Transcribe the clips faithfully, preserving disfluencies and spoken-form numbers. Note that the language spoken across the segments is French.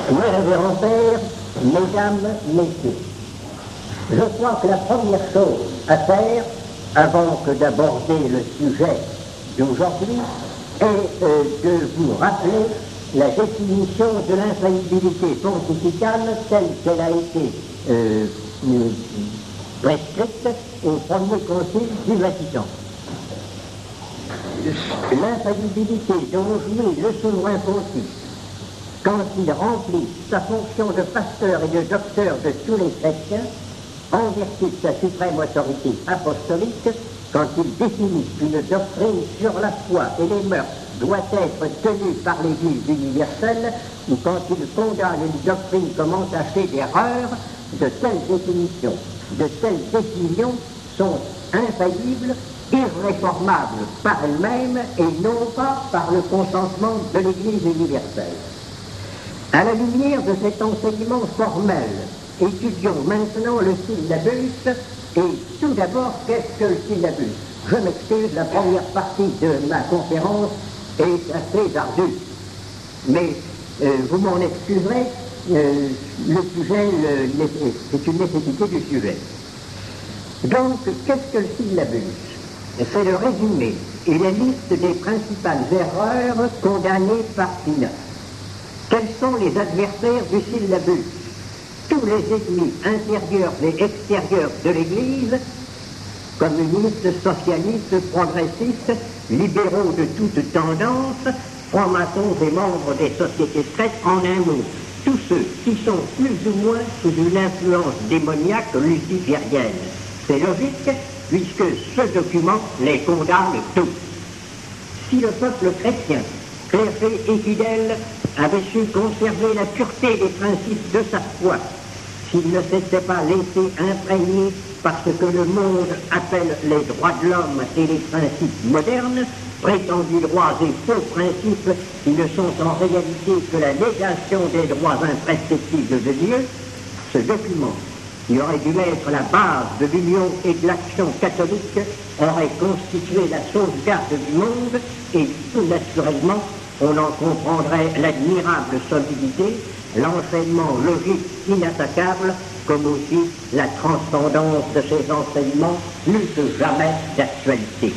Mes révérends pères, mesdames, messieurs, je crois que la première chose à faire, avant que d'aborder le sujet d'aujourd'hui, est euh, de vous rappeler la définition de l'infaillibilité pontificale telle qu'elle a été euh, euh, prescrite au premier concile du Vatican. L'infaillibilité dont jouit le souverain pontife quand il remplit sa fonction de pasteur et de docteur de tous les chrétiens, en vertu de sa suprême autorité apostolique, quand il définit qu'une doctrine sur la foi et les mœurs doit être tenue par l'Église universelle, ou quand il condamne une doctrine comme entachée d'erreurs, de telles définitions, de telles décisions sont infaillibles, irréformables par elles-mêmes et non pas par le consentement de l'Église universelle. À la lumière de cet enseignement formel, étudions maintenant le syllabus, et tout d'abord, qu'est-ce que le syllabus? Je m'excuse, la première partie de ma conférence est assez ardue, mais euh, vous m'en excuserez, euh, le sujet, le, c'est une nécessité du sujet. Donc, qu'est-ce que le syllabus? C'est le résumé et la liste des principales erreurs condamnées par Pinard. Quels sont les adversaires du syllabus? Tous les ennemis intérieurs et extérieurs de l'Église, communistes, socialistes, progressistes, libéraux de toutes tendances, francs-maçons et membres des sociétés secrètes, en un mot, tous ceux qui sont plus ou moins sous une influence démoniaque luciférienne. C'est logique, puisque ce document les condamne tous. Si le peuple chrétien, clergé et fidèle, avait su conserver la pureté des principes de sa foi, s'il ne s'était pas laissé imprégner par ce que le monde appelle les droits de l'homme et les principes modernes, prétendus droits et faux principes qui ne sont en réalité que la négation des droits imprescriptibles de Dieu, ce document, qui aurait dû être la base de l'union et de l'action catholique, aurait constitué la sauvegarde du monde et tout naturellement on en comprendrait l'admirable solidité, l'enseignement logique inattaquable, comme aussi la transcendance de ces enseignements plus que jamais d'actualité.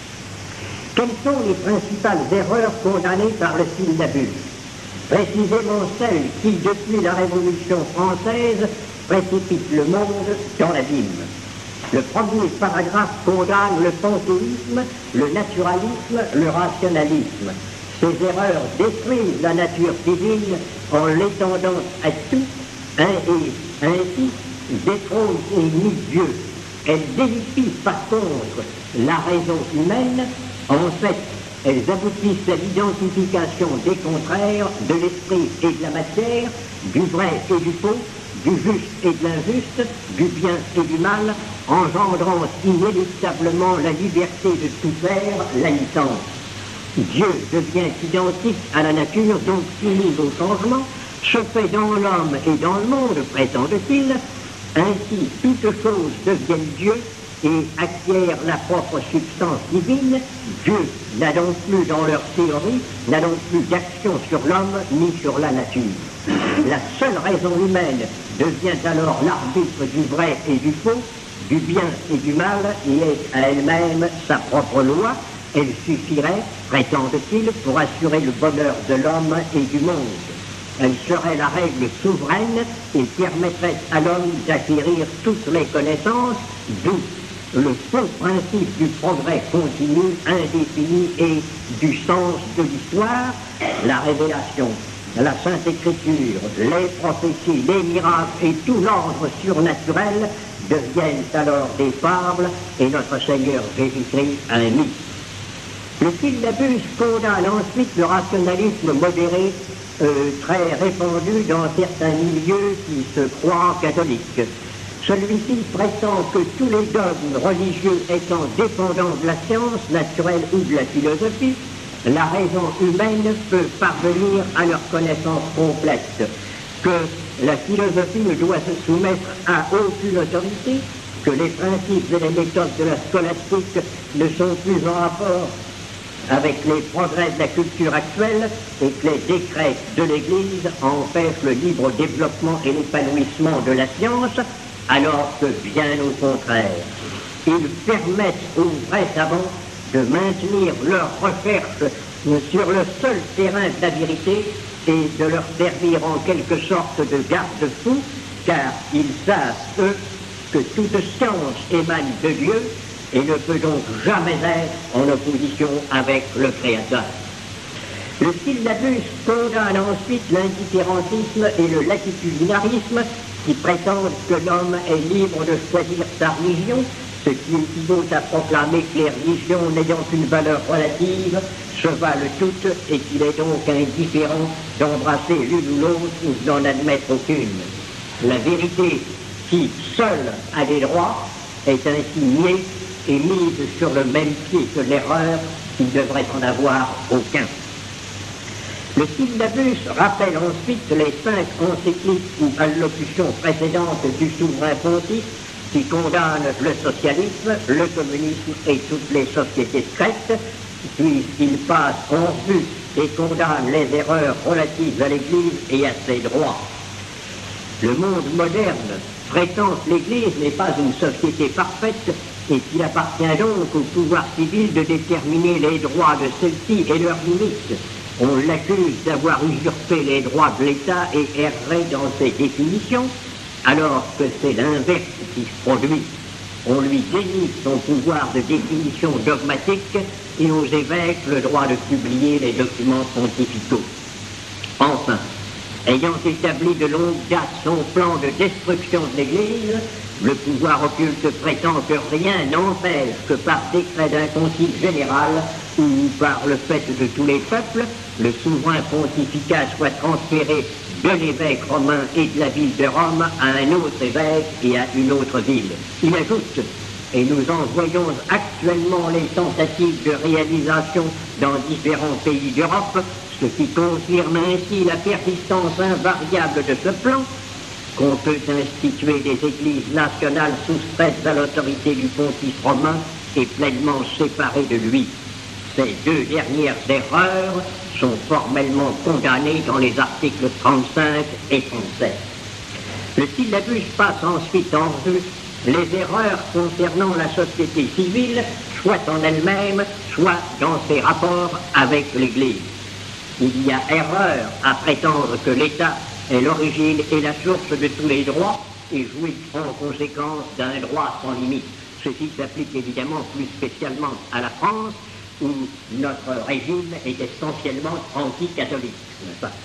Quelles sont les principales erreurs condamnées par le syllabus? Précisément celles qui, depuis la Révolution française, précipitent le monde dans l'abîme. Le premier paragraphe condamne le panthéisme, le naturalisme, le rationalisme. Ces erreurs détruisent la nature divine en l'étendant à tout, hein, et ainsi détrônent et nient Dieu. Elles délifient par contre la raison humaine. En fait, elles aboutissent à l'identification des contraires de l'esprit et de la matière, du vrai et du faux, du juste et de l'injuste, du bien et du mal, engendrant inéluctablement la liberté de tout faire, la licence. Dieu devient identique à la nature, donc soumis au changement, se fait dans l'homme et dans le monde, prétend-il. Ainsi, toutes choses deviennent Dieu et acquièrent la propre substance divine. Dieu n'a donc plus dans leur théorie, n'a donc plus d'action sur l'homme ni sur la nature. La seule raison humaine devient alors l'arbitre du vrai et du faux, du bien et du mal, et est à elle-même sa propre loi. Elle suffirait, prétendent-ils, pour assurer le bonheur de l'homme et du monde. Elle serait la règle souveraine et permettrait à l'homme d'acquérir toutes les connaissances, d'où le faux principe du progrès continu, indéfini et du sens de l'histoire, la révélation, la Sainte Écriture, les prophéties, les miracles et tout l'ordre surnaturel deviennent alors des fables et notre Seigneur Jésus-Christ un mythe. Le syllabus condamne ensuite le rationalisme modéré, euh, très répandu dans certains milieux qui se croient catholiques. Celui-ci prétend que tous les dogmes religieux étant dépendants de la science naturelle ou de la philosophie, la raison humaine peut parvenir à leur connaissance complète, que la philosophie ne doit se soumettre à aucune autorité, que les principes et les méthodes de la scolastique ne sont plus en rapport avec les progrès de la culture actuelle et que les décrets de l'Église empêchent le libre développement et l'épanouissement de la science, alors que bien au contraire, ils permettent aux vrais savants de maintenir leurs recherches sur le seul terrain de la vérité et de leur servir en quelque sorte de garde-fou, car ils savent, eux, que toute science émane de Dieu et ne peut donc jamais être en opposition avec le Créateur. Le syllabus condamne ensuite l'indifférentisme et le latitudinarisme qui prétendent que l'homme est libre de choisir sa religion, ce qui équivaut à proclamer que les religions n'ayant qu'une valeur relative se valent toutes et qu'il est donc indifférent d'embrasser l'une ou l'autre ou d'en admettre aucune. La vérité, qui seule a des droits, est ainsi niée et mise sur le même pied que l'erreur qui ne devrait en avoir aucun. Le syllabus rappelle ensuite les cinq encycliques ou allocutions précédentes du souverain pontife qui condamnent le socialisme, le communisme et toutes les sociétés secrètes, puisqu'il passe en revue et condamne les erreurs relatives à l'Église et à ses droits. Le monde moderne prétend que l'Église n'est pas une société parfaite et qu'il appartient donc au pouvoir civil de déterminer les droits de celle-ci et leurs limites. On l'accuse d'avoir usurpé les droits de l'État et erré dans ses définitions, alors que c'est l'inverse qui se produit. On lui dénie son pouvoir de définition dogmatique et aux évêques le droit de publier les documents pontificaux. Enfin, ayant établi de longue date son plan de destruction de l'Église, le pouvoir occulte prétend que rien n'empêche que par décret d'un concile général ou par le fait de tous les peuples, le souverain pontifical soit transféré de l'évêque romain et de la ville de Rome à un autre évêque et à une autre ville. Il ajoute, et nous en voyons actuellement les tentatives de réalisation dans différents pays d'Europe, ce qui confirme ainsi la persistance invariable de ce plan, qu'on peut instituer des églises nationales soustraites à l'autorité du pontife romain et pleinement séparées de lui. Ces deux dernières erreurs sont formellement condamnées dans les articles trente-cinq et trente-sept. Le syllabus passe ensuite en revue les erreurs concernant la société civile, soit en elle-même, soit dans ses rapports avec l'Église. Il y a erreur à prétendre que l'État est l'origine et la source de tous les droits et jouit en conséquence d'un droit sans limite. Ceci s'applique évidemment plus spécialement à la France, où notre régime est essentiellement anti-catholique, n'est-ce pas?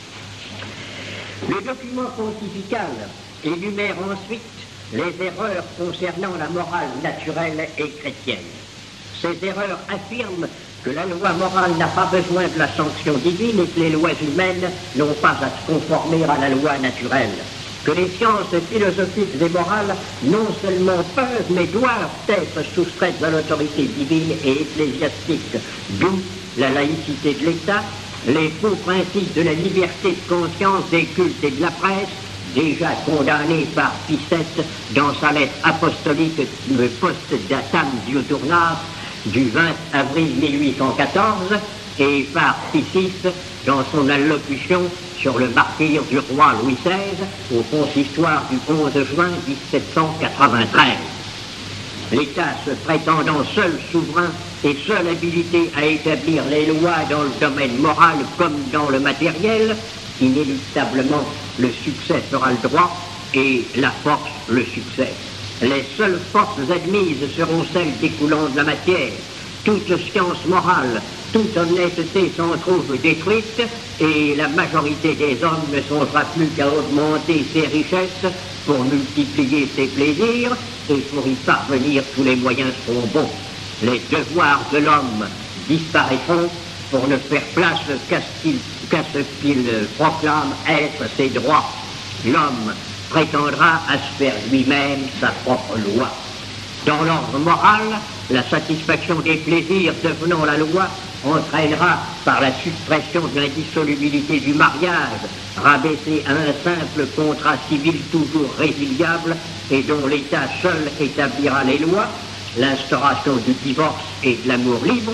Le document pontifical énumère ensuite les erreurs concernant la morale naturelle et chrétienne. Ces erreurs affirment que la loi morale n'a pas besoin de la sanction divine et que les lois humaines n'ont pas à se conformer à la loi naturelle. Que les sciences philosophiques et morales non seulement peuvent, mais doivent être soustraites à l'autorité divine et ecclésiastique, d'où la laïcité de l'État, les faux principes de la liberté de conscience des cultes et de la presse, déjà condamnés par Pie sept dans sa lettre apostolique le post datam diuturnas du vingt avril mille huit cent quatorze et par Pie six dans son allocution sur le martyre du roi Louis seize au consistoire du onze juin mille sept cent quatre-vingt-treize. L'État se prétendant seul souverain et seul habilité à établir les lois dans le domaine moral comme dans le matériel, inéluctablement le succès sera le droit et la force le succès. Les seules forces admises seront celles découlant de la matière. Toute science morale, toute honnêteté s'en trouve détruite et la majorité des hommes ne songera plus qu'à augmenter ses richesses pour multiplier ses plaisirs et pour y parvenir tous les moyens seront bons. Les devoirs de l'homme disparaîtront pour ne faire place qu'à ce qu'il, qu'à ce qu'il proclame être ses droits. L'homme prétendra à se faire lui-même sa propre loi. Dans l'ordre moral, la satisfaction des plaisirs devenant la loi entraînera par la suppression de l'indissolubilité du mariage, rabaissé à un simple contrat civil toujours résiliable et dont l'État seul établira les lois, l'instauration du divorce et de l'amour libre,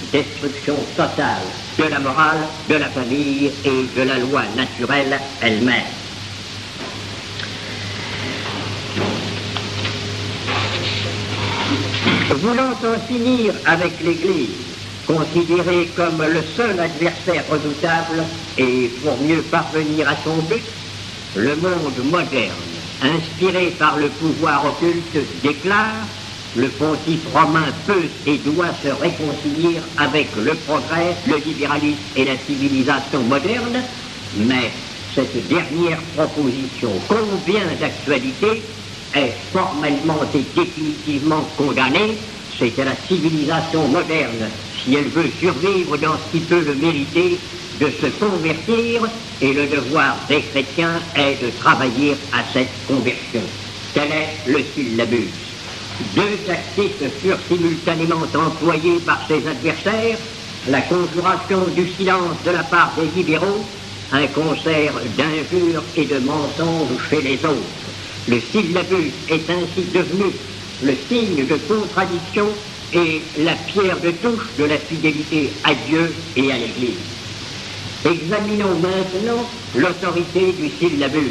destruction totale de la morale, de la famille et de la loi naturelle elle-même. Voulant en finir avec l'Église, considérée comme le seul adversaire redoutable, et pour mieux parvenir à son but, le monde moderne, inspiré par le pouvoir occulte, déclare: le pontife romain peut et doit se réconcilier avec le progrès, le libéralisme et la civilisation moderne, mais cette dernière proposition, combien d'actualité, est formellement et définitivement condamnée. C'est à la civilisation moderne, si elle veut survivre dans ce qui peut le mériter, de se convertir, et le devoir des chrétiens est de travailler à cette conversion. Tel est le syllabus. Deux tactiques furent simultanément employées par ses adversaires: la conjuration du silence de la part des libéraux, un concert d'injures et de mensonges chez les autres. Le syllabus est ainsi devenu le signe de contradiction et la pierre de touche de la fidélité à Dieu et à l'Église. Examinons maintenant l'autorité du syllabus.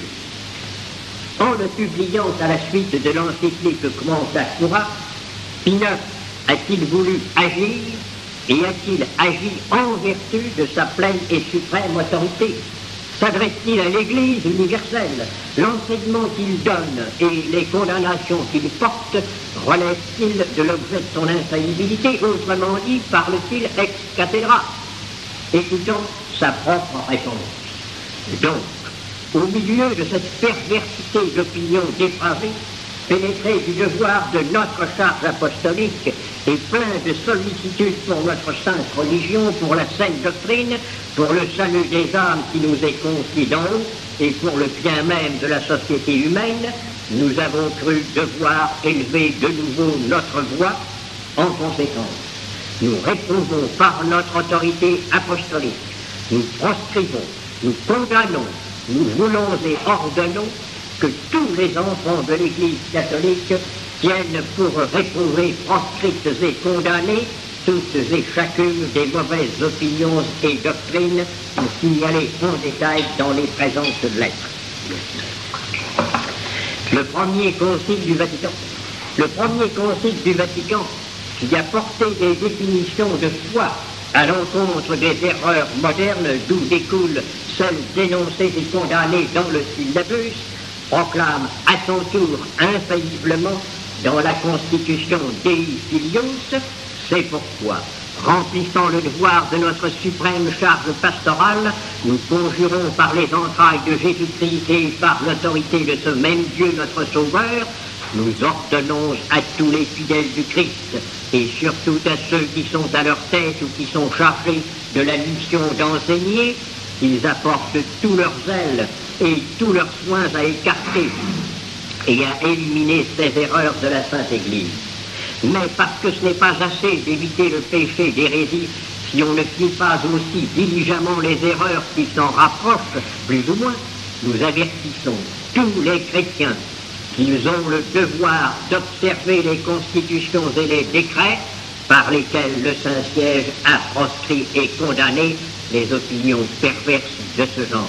En le publiant à la suite de l'encyclique Quanta Cura, Pie neuf a-t-il voulu agir et a-t-il agi en vertu de sa pleine et suprême autorité? S'adresse-t-il à l'Église universelle? L'enseignement qu'il donne et les condamnations qu'il porte relèvent-ils de l'objet de son infaillibilité? Autrement dit, parle-t-il ex cathedra? Écoutons sa propre réponse. Donc, au milieu de cette perversité d'opinion dépravée, pénétré du devoir de notre charge apostolique et plein de sollicitude pour notre sainte religion, pour la sainte doctrine, pour le salut des âmes qui nous est confié d'en haut et pour le bien même de la société humaine, nous avons cru devoir élever de nouveau notre voix. En conséquence, nous réprouvons par notre autorité apostolique, nous proscrivons, nous condamnons, nous voulons et ordonnons que tous les enfants de l'Église catholique tiennent pour réprouver, proscrites et condamnées toutes et chacune des mauvaises opinions et doctrines signalées en détail dans les présentes lettres. Le premier concile du Vatican, le premier concile du Vatican, qui a porté des définitions de foi à l'encontre des erreurs modernes d'où découlent celles dénoncées et condamnées dans le syllabus, proclame à son tour infailliblement dans la Constitution Dei Filius: c'est pourquoi, remplissant le devoir de notre suprême charge pastorale, nous conjurons par les entrailles de Jésus-Christ et par l'autorité de ce même Dieu notre Sauveur, nous ordonnons à tous les fidèles du Christ, et surtout à ceux qui sont à leur tête ou qui sont chargés de la mission d'enseigner, qu'ils apportent tout leur zèle et tous leurs soins à écarter et à éliminer ces erreurs de la Sainte Église. Mais parce que ce n'est pas assez d'éviter le péché d'hérésie, si on ne finit pas aussi diligemment les erreurs qui s'en rapprochent, plus ou moins, nous avertissons tous les chrétiens qu'ils ont le devoir d'observer les constitutions et les décrets par lesquels le Saint-Siège a proscrit et condamné les opinions perverses de ce genre.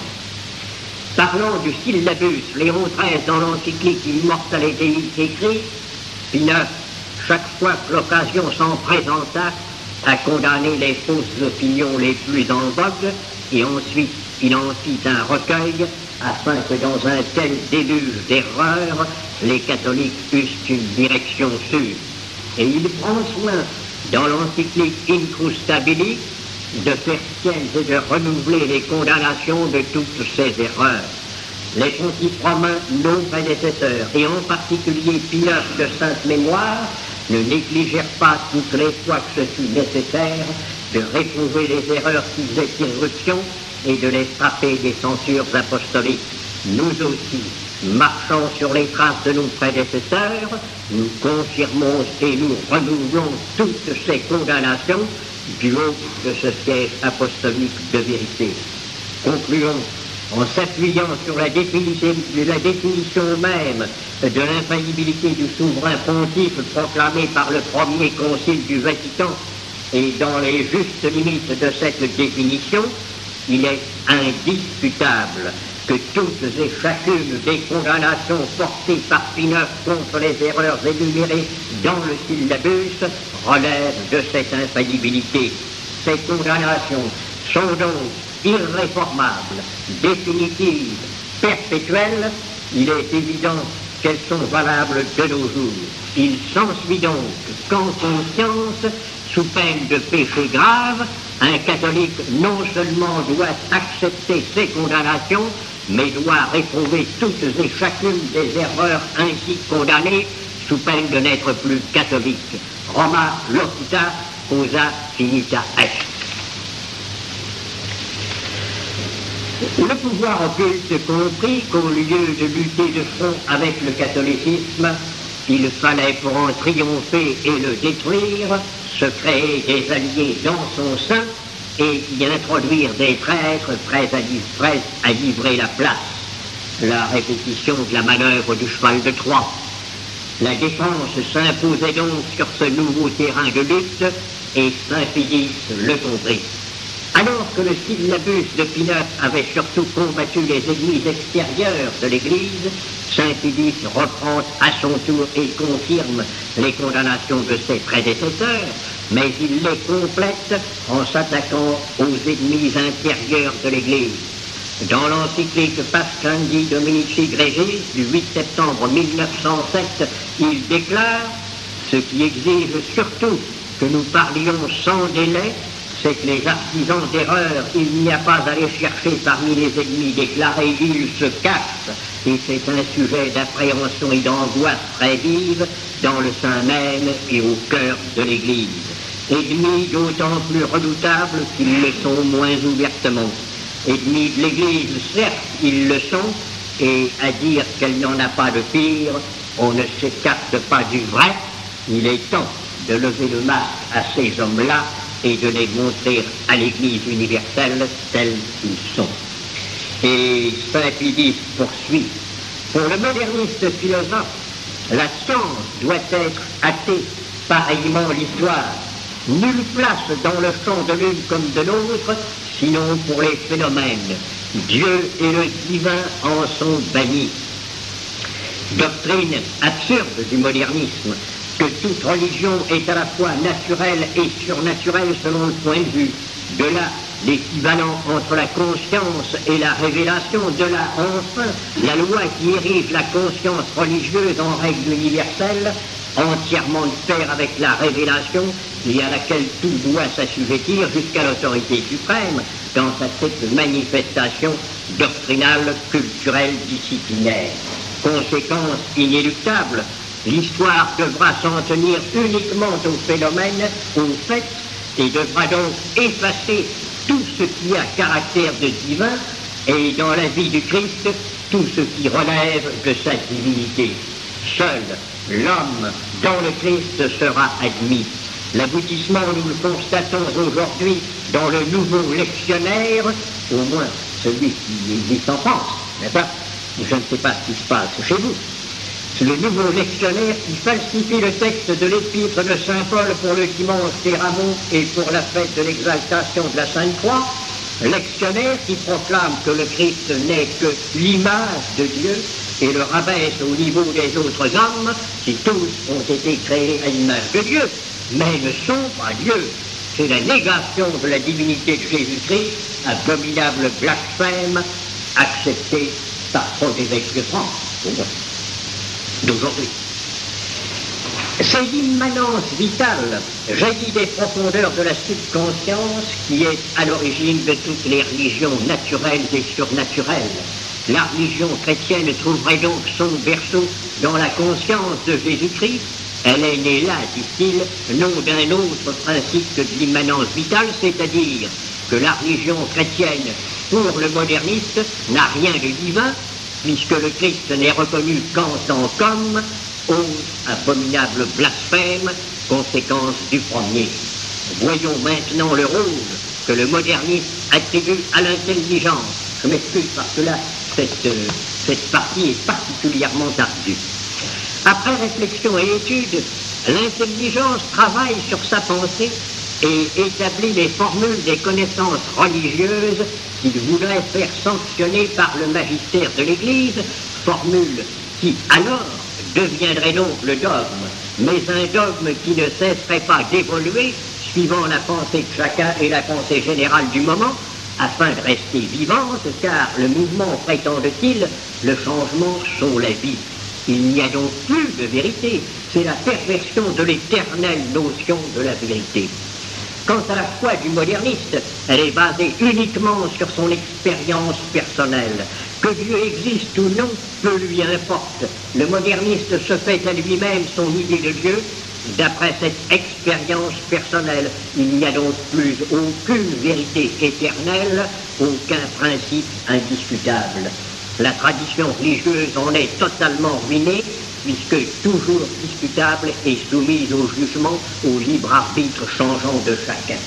Parlant du syllabus, Léon treize dans l'encyclique Immortale Dei écrit: Pie neuf, chaque fois que l'occasion s'en présenta, a condamné les fausses opinions les plus en vogue, et ensuite il en fit un recueil, afin que dans un tel déluge d'erreurs, les catholiques eussent une direction sûre. Et il prend soin, dans l'encyclique Incrustabili, de faire siennes et de renouveler les condamnations de toutes ces erreurs. Les pontifes romains, nos prédécesseurs, et en particulier Pie neuf de sainte mémoire, ne négligèrent pas toutes les fois que ce fut nécessaire de réprouver les erreurs qui faisaient irruption et de les frapper des censures apostoliques. Nous aussi, marchant sur les traces de nos prédécesseurs, nous confirmons et nous renouvelons toutes ces condamnations du haut de ce siège apostolique de vérité. Concluons en s'appuyant sur la définition, la définition même de l'infaillibilité du souverain pontife proclamée par le premier concile du Vatican et dans les justes limites de cette définition, il est indiscutable que toutes et chacune des condamnations portées par Pie neuf contre les erreurs énumérées dans le syllabus relèvent de cette infaillibilité. Ces condamnations sont donc irréformables, définitives, perpétuelles. Il est évident qu'elles sont valables de nos jours. Il s'ensuit donc qu'en conscience, sous peine de péché grave, un catholique non seulement doit accepter ces condamnations, mais doit réprouver toutes et chacune des erreurs ainsi condamnées, sous peine de n'être plus catholique. Roma locuta causa finita est. Le pouvoir occulte comprit qu'au lieu de lutter de front avec le catholicisme, il fallait, pour en triompher et le détruire, se créer des alliés dans son sein et y introduire des traîtres prêts à, li- prêts à livrer la place. La répétition de la manœuvre du cheval de Troie. La défense s'imposait donc sur ce nouveau terrain de lutte et Saint-Pédis le comprit. Alors que le syllabus de Pie neuf avait surtout combattu les ennemis extérieurs de l'Église, Saint-Pédis reprend à son tour et confirme les condamnations de ses prédécesseurs, mais il les complète en s'attaquant aux ennemis intérieurs de l'Église. Dans l'encyclique Pascendi Dominici Gregis du huit septembre mille neuf cent sept, il déclare « Ce qui exige surtout que nous parlions sans délai, c'est que les artisans d'erreur, il n'y a pas à les chercher parmi les ennemis déclarés, ils se cachent, et c'est un sujet d'appréhension et d'angoisse très vive dans le sein même et au cœur de l'Église. Ennemis d'autant plus redoutables qu'ils le sont moins ouvertement. Ennemis de l'Église, certes, ils le sont, et à dire qu'elle n'en a pas de pire, on ne s'écarte pas du vrai. Il est temps de lever le masque à ces hommes-là et de les montrer à l'Église universelle tels qu'ils sont. Et Saint-Pédis poursuit. Pour le moderniste philosophe, la science doit être athée, pareillement l'histoire. Nulle place dans le champ de l'une comme de l'autre, sinon pour les phénomènes. Dieu et le divin en sont bannis. Doctrine absurde du modernisme, que toute religion est à la fois naturelle et surnaturelle selon le point de vue. De là, l'équivalent entre la conscience et la révélation. De là, enfin, la loi qui érige la conscience religieuse en règle universelle, entièrement de pair avec la révélation et à laquelle tout doit s'assujettir jusqu'à l'autorité suprême dans sa cette manifestation doctrinale, culturelle, disciplinaire. Conséquence inéluctable, l'histoire devra s'en tenir uniquement au phénomène, au fait, et devra donc effacer tout ce qui a caractère de divin et dans la vie du Christ, tout ce qui relève de sa divinité. Seul l'homme dans le Christ sera admis. L'aboutissement, nous le constatons aujourd'hui dans le nouveau lectionnaire, au moins celui qui existe en France, n'est-ce pas? Je ne sais pas ce qui se passe chez vous. C'est le nouveau lectionnaire qui falsifie le texte de l'épître de Saint Paul pour le dimanche des Rameaux et pour la fête de l'exaltation de la Sainte Croix. Lectionnaire qui proclame que le Christ n'est que l'image de Dieu et le rabaisse au niveau des autres hommes qui tous ont été créés à l'image de Dieu, mais ne sont pas Dieu. C'est la négation de la divinité de Jésus-Christ, abominable blasphème, accepté par trop d'évêques de France d'aujourd'hui. C'est l'immanence vitale, jaillie des profondeurs de la subconscience, qui est à l'origine de toutes les religions naturelles et surnaturelles. La religion chrétienne trouverait donc son berceau dans la conscience de Jésus-Christ. Elle est née là, dit-il, non d'un autre principe que de l'immanence vitale, c'est-à-dire que la religion chrétienne, pour le moderniste, n'a rien de divin, puisque le Christ n'est reconnu qu'en tant qu'homme, autre abominable blasphème, conséquence du premier. Voyons maintenant le rôle que le modernisme attribue à l'intelligence. Je m'excuse parce que là, cette, euh, cette partie est particulièrement ardue. Après réflexion et étude, l'intelligence travaille sur sa pensée et établit les formules des connaissances religieuses qu'il voudrait faire sanctionner par le magistère de l'Église, formules qui alors deviendraient donc le dogme, mais un dogme qui ne cesserait pas d'évoluer suivant la pensée de chacun et la pensée générale du moment, afin de rester vivante, car le mouvement, prétende-t-il, le changement sont la vie. Il n'y a donc plus de vérité, c'est la perversion de l'éternelle notion de la vérité. Quant à la foi du moderniste, elle est basée uniquement sur son expérience personnelle. Que Dieu existe ou non, peu lui importe. Le moderniste se fait à lui-même son idée de Dieu d'après cette expérience personnelle. Il n'y a donc plus aucune vérité éternelle, aucun principe indiscutable. La tradition religieuse en est totalement ruinée, puisque toujours discutable et soumise au jugement, au libre arbitre changeant de chacun.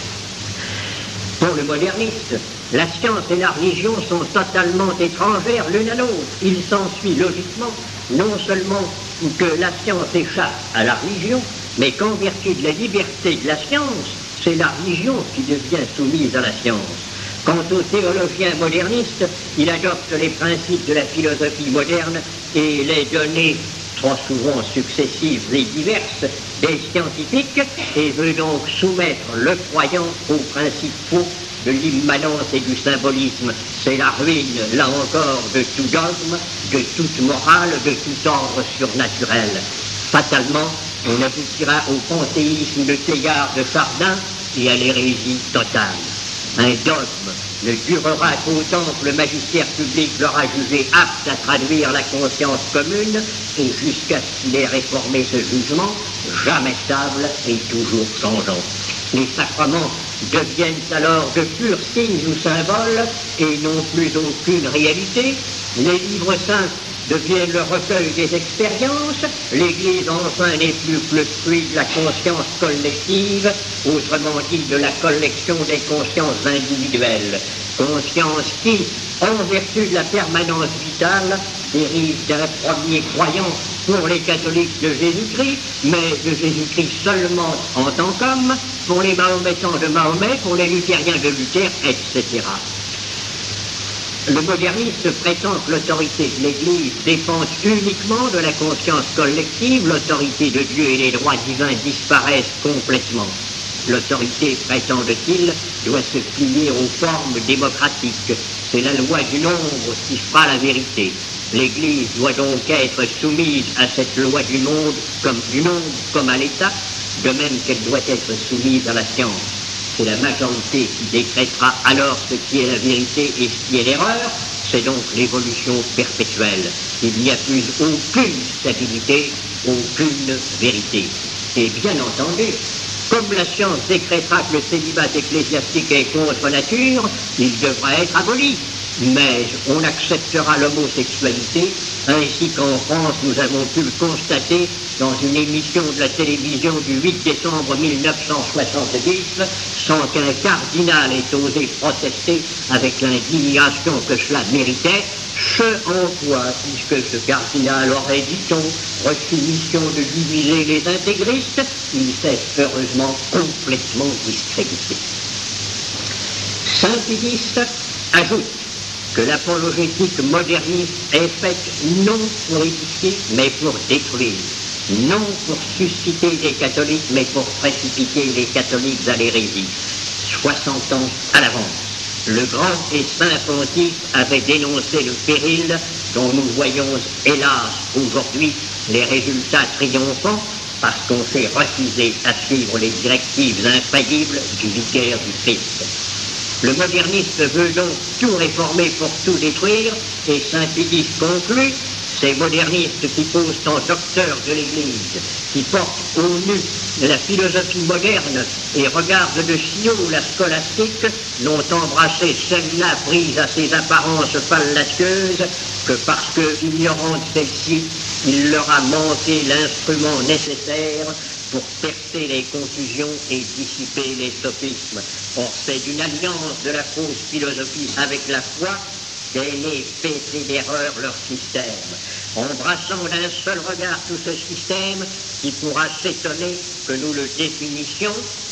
Pour le moderniste, la science et la religion sont totalement étrangères l'une à l'autre. Il s'ensuit logiquement non seulement que la science échappe à la religion, mais qu'en vertu de la liberté de la science, c'est la religion qui devient soumise à la science. Quant aux théologiens modernistes, il adopte les principes de la philosophie moderne et les données trop souvent successives et diverses des scientifiques et veut donc soumettre le croyant aux principes faux de l'immanence et du symbolisme. C'est la ruine, là encore, de tout dogme, de toute morale, de tout ordre surnaturel. Fatalement, on aboutira au panthéisme de Teilhard de Chardin et à l'hérésie totale. Un dogme ne durera qu'autant que le magistère public l'aura jugé apte à traduire la conscience commune et jusqu'à ce qu'il ait réformé ce jugement, jamais stable et toujours changeant. Les sacrements deviennent alors de purs signes ou symboles et non plus aucune réalité. Les livres saints deviennent le recueil des expériences. L'Église enfin n'est plus que le fruit de la conscience collective, autrement dit de la collection des consciences individuelles. Conscience qui, en vertu de la permanence vitale, dérive d'un premier croyant pour les catholiques de Jésus-Christ, mais de Jésus-Christ seulement en tant qu'homme, pour les mahométans de Mahomet, pour les luthériens de Luther, et cetera. Le moderniste prétend que l'autorité de l'Église dépend uniquement de la conscience collective, l'autorité de Dieu et les droits divins disparaissent complètement. L'autorité, prétend-il, doit se plier aux formes démocratiques. C'est la loi du nombre qui fera la vérité. L'Église doit donc être soumise à cette loi du monde, comme du nombre, comme à l'État, de même qu'elle doit être soumise à la science. C'est la majorité qui décrétera alors ce qui est la vérité et ce qui est l'erreur. C'est donc l'évolution perpétuelle. Il n'y a plus aucune stabilité, aucune vérité. Et bien entendu, comme la science décrétera que le célibat ecclésiastique est contre nature, il devra être aboli. Mais on acceptera l'homosexualité, ainsi qu'en France nous avons pu le constater dans une émission de la télévision du huit décembre mille neuf cent soixante-dix, sans qu'un cardinal ait osé protester avec l'indignation que cela méritait, ce en quoi, puisque ce cardinal aurait, dit-on, reçu mission de diviser les intégristes, il s'est heureusement complètement discrédité. Saint Pie ajoute que l'apologétique moderniste est faite non pour édifier, mais pour détruire, non pour susciter les catholiques, mais pour précipiter les catholiques à l'hérésie. soixante ans à l'avance, le grand et saint pontife avait dénoncé le péril dont nous voyons, hélas, aujourd'hui, les résultats triomphants, parce qu'on s'est refusé à suivre les directives infaillibles du vicaire du Christ. Le moderniste veut donc tout réformer pour tout détruire, et saint Pie conclut, ces modernistes qui posent en docteur de l'Église, qui portent au nu la philosophie moderne et regardent de si haut la scolastique, n'ont embrassé celle-là prise à ses apparences fallacieuses, que parce que, ignorant de celle-ci, il leur a manqué l'instrument nécessaire pour percer les confusions et dissiper les sophismes. Or, c'est d'une alliance de la fausse philosophie avec la foi qu'est né pétri d'erreur leur système. Embrassant d'un seul regard tout ce système, qui pourra s'étonner que nous le définissions,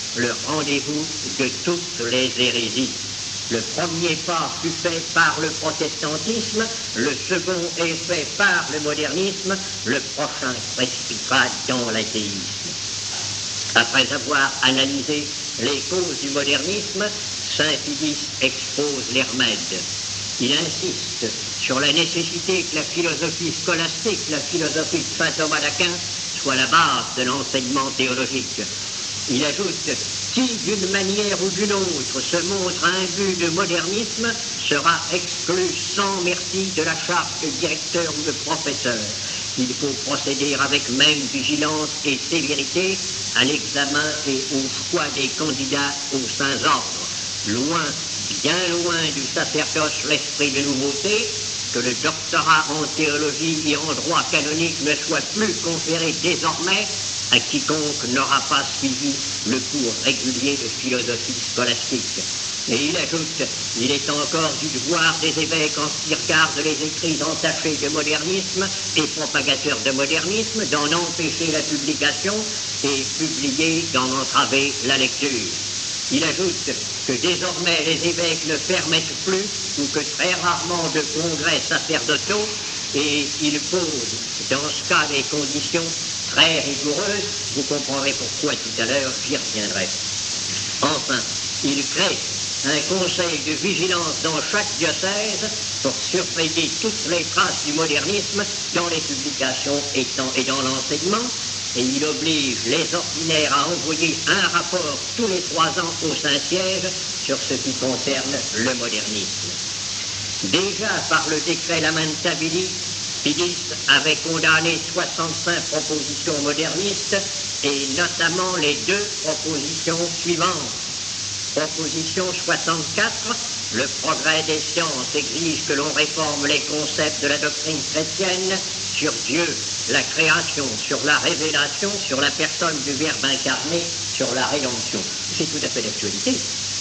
le rendez-vous de toutes les hérésies. Le premier pas fut fait par le protestantisme, le second est fait par le modernisme, le prochain précipitera dans l'athéisme. Après avoir analysé les causes du modernisme, saint Phidice expose les remèdes. Il insiste sur la nécessité que la philosophie scolastique, la philosophie de saint Thomas d'Aquin, soit la base de l'enseignement théologique. Il ajoute « Qui, d'une manière ou d'une autre, se montre imbu de modernisme, sera exclu sans merci de la charte de directeur ou de professeur. Il faut procéder avec même vigilance et sévérité à l'examen et au choix des candidats aux saints ordres. Loin, bien loin du sacerdoce l'esprit de nouveauté, que le doctorat en théologie et en droit canonique ne soit plus conféré désormais à quiconque n'aura pas suivi le cours régulier de philosophie scolastique. » Et il ajoute, il est encore du devoir des évêques en ce qui regarde les écrits entachés de modernisme et propagateurs de modernisme d'en empêcher la publication et publier d'en entraver la lecture. Il ajoute que désormais les évêques ne permettent plus ou que très rarement de congrès sacerdotaux et il pose dans ce cas des conditions très rigoureuses. Vous comprendrez pourquoi tout à l'heure, j'y reviendrai. Enfin, il crée un conseil de vigilance dans chaque diocèse pour surveiller toutes les traces du modernisme dans les publications et dans, et dans l'enseignement, et il oblige les ordinaires à envoyer un rapport tous les trois ans au Saint-Siège sur ce qui concerne le modernisme. Déjà par le décret Lamentabili, Phidice avait condamné soixante-cinq propositions modernistes et notamment les deux propositions suivantes. Proposition soixante-quatre, le progrès des sciences exige que l'on réforme les concepts de la doctrine chrétienne sur Dieu, la création, sur la révélation, sur la personne du Verbe incarné, sur la rédemption. C'est tout à fait d'actualité.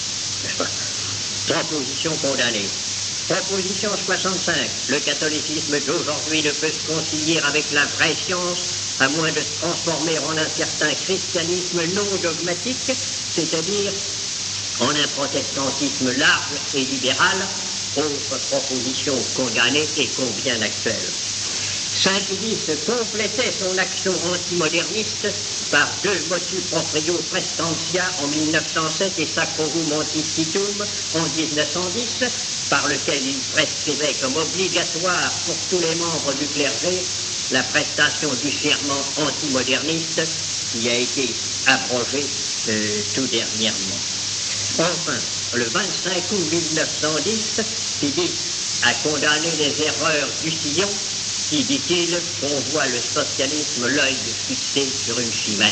Proposition condamnée. Proposition soixante-cinq. Le catholicisme d'aujourd'hui ne peut se concilier avec la vraie science à moins de se transformer en un certain christianisme non dogmatique, c'est-à-dire en un protestantisme large et libéral. Autre proposition condamnée et combien actuelle. Saint Phidice complétait son action antimoderniste par deux motu proprio prestantia en mille neuf cent sept et Sacrorum Antistitum en mille neuf cent dix, par lequel il prescrivait comme obligatoire pour tous les membres du clergé la prestation du serment antimoderniste qui a été abrogé euh, tout dernièrement. Enfin, le vingt-cinq août mille neuf cent dix, Phidice a condamné les erreurs du sillon qui, dit-il, convoit le socialisme l'œil fixé sur une chimère.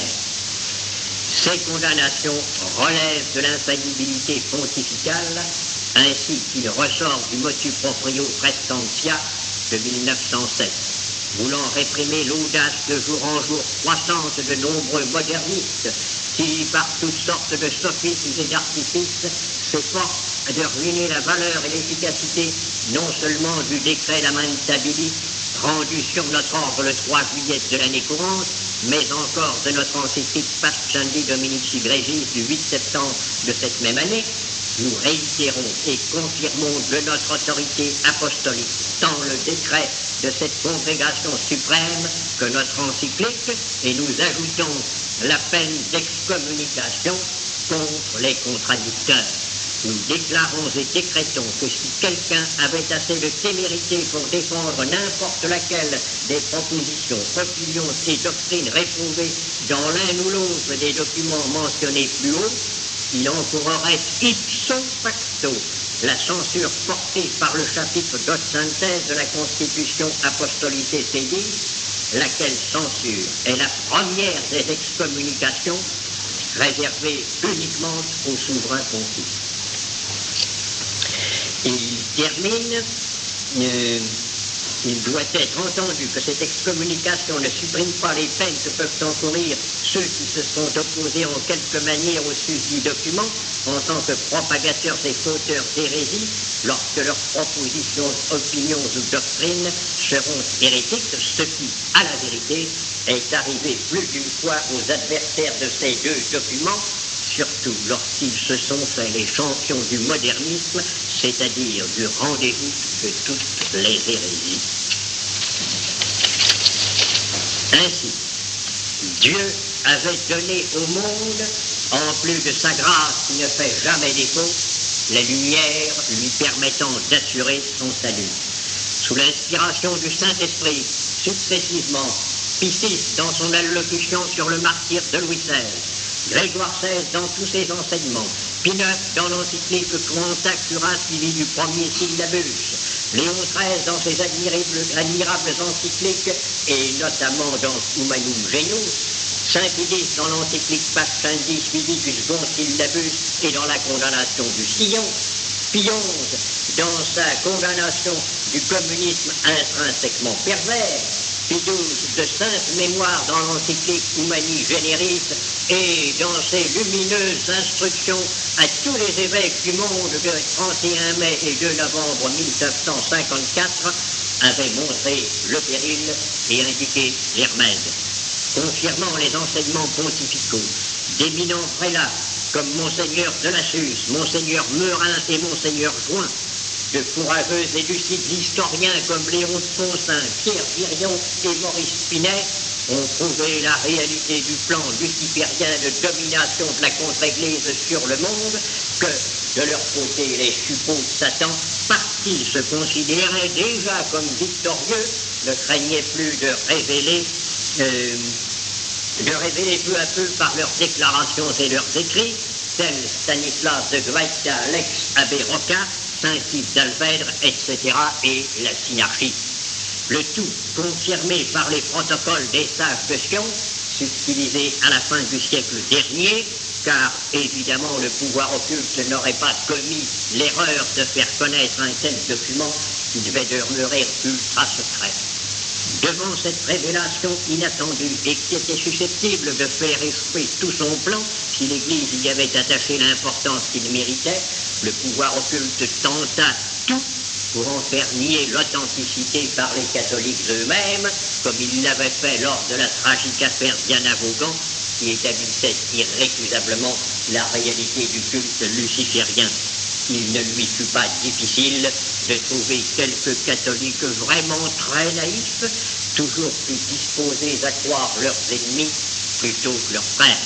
Ces condamnations relèvent de l'infaillibilité pontificale, ainsi qu'il ressort du motu proprio prestantia de mille neuf cent sept. Voulant réprimer l'audace de jour en jour croissante de nombreux modernistes qui, par toutes sortes de sophismes et d'artifices, s'efforcent de ruiner la valeur et l'efficacité non seulement du décret Lamentabili rendu sur notre ordre le trois juillet de l'année courante, mais encore de notre encyclique Pascendi Dominici Gregis du huit septembre de cette même année, nous réitérons et confirmons de notre autorité apostolique tant le décret de cette congrégation suprême que notre encyclique, et nous ajoutons la peine d'excommunication contre les contradicteurs. Nous déclarons et décrétons que si quelqu'un avait assez de témérité pour défendre n'importe laquelle des propositions, opinions et doctrines réprouvées dans l'un ou l'autre des documents mentionnés plus haut, il encourrait ipso facto la censure portée par le chapitre d'Haute Synthèse de la Constitution Apostolicae Sedis, laquelle censure est la première des excommunications réservée uniquement au souverain pontife. Et il termine, euh, il doit être entendu que cette excommunication ne supprime pas les peines que peuvent encourir ceux qui se sont opposés en quelque manière au susdit document en tant que propagateurs et fauteurs d'hérésie lorsque leurs propositions, opinions ou doctrines seront hérétiques, ce qui, à la vérité, est arrivé plus d'une fois aux adversaires de ces deux documents, sur surtout lorsqu'ils se sont fait les champions du modernisme, c'est-à-dire du rendez-vous de toutes les hérésies. Ainsi, Dieu avait donné au monde, en plus de sa grâce qui ne fait jamais défaut, la lumière lui permettant d'assurer son salut. Sous l'inspiration du Saint-Esprit, successivement, Pie six dans son allocution sur le martyre de Louis seize, Grégoire seize dans tous ses enseignements, Pie neuf dans l'encyclique Quanta Cura suivi du premier syllabus, Léon treize dans ses admirables, admirables encycliques et notamment dans Humanum Genus, Saint Pie X dans l'encyclique Pascendi suivi du second syllabus et dans la condamnation du sillon, Pie onze dans sa condamnation du communisme intrinsèquement pervers, Pie douze de sainte mémoire dans l'encyclique Humani Generis et dans ses lumineuses instructions à tous les évêques du monde de trente et un mai et deux novembre mille neuf cent cinquante-quatre avait montré le péril et indiqué les remèdes. Confirmant les enseignements pontificaux d'éminents prélats comme Monseigneur de la Suze, Monseigneur Meurin et Monseigneur Join, de courageux et lucides historiens comme Léon de Poncin, Pierre Virion et Maurice Pinet ont prouvé la réalité du plan luciférien de domination de la contre-église sur le monde, que, de leur côté, les suppôts de Satan, parce qu'ils se considéraient déjà comme victorieux, ne craignaient plus de révéler, euh, de révéler peu à peu par leurs déclarations et leurs écrits, tels Stanislas de Guaita, l'ex-abbé Roca, Saint-Yves d'Alphèdre, et cetera, et la synarchie. Le tout confirmé par les protocoles des sages de Sion, subtilisés à la fin du siècle dernier, car évidemment le pouvoir occulte n'aurait pas commis l'erreur de faire connaître un tel document qui devait demeurer ultra secret. Devant cette révélation inattendue et qui était susceptible de faire échouer tout son plan, si l'Église y avait attaché l'importance qu'il méritait, le pouvoir occulte tenta tout pour en faire nier l'authenticité par les catholiques eux-mêmes, comme il l'avait fait lors de la tragique affaire Diana Vaughan, qui établissait irrécusablement la réalité du culte luciférien. Il ne lui fut pas difficile de trouver quelques catholiques vraiment très naïfs, toujours plus disposés à croire leurs ennemis plutôt que leurs frères.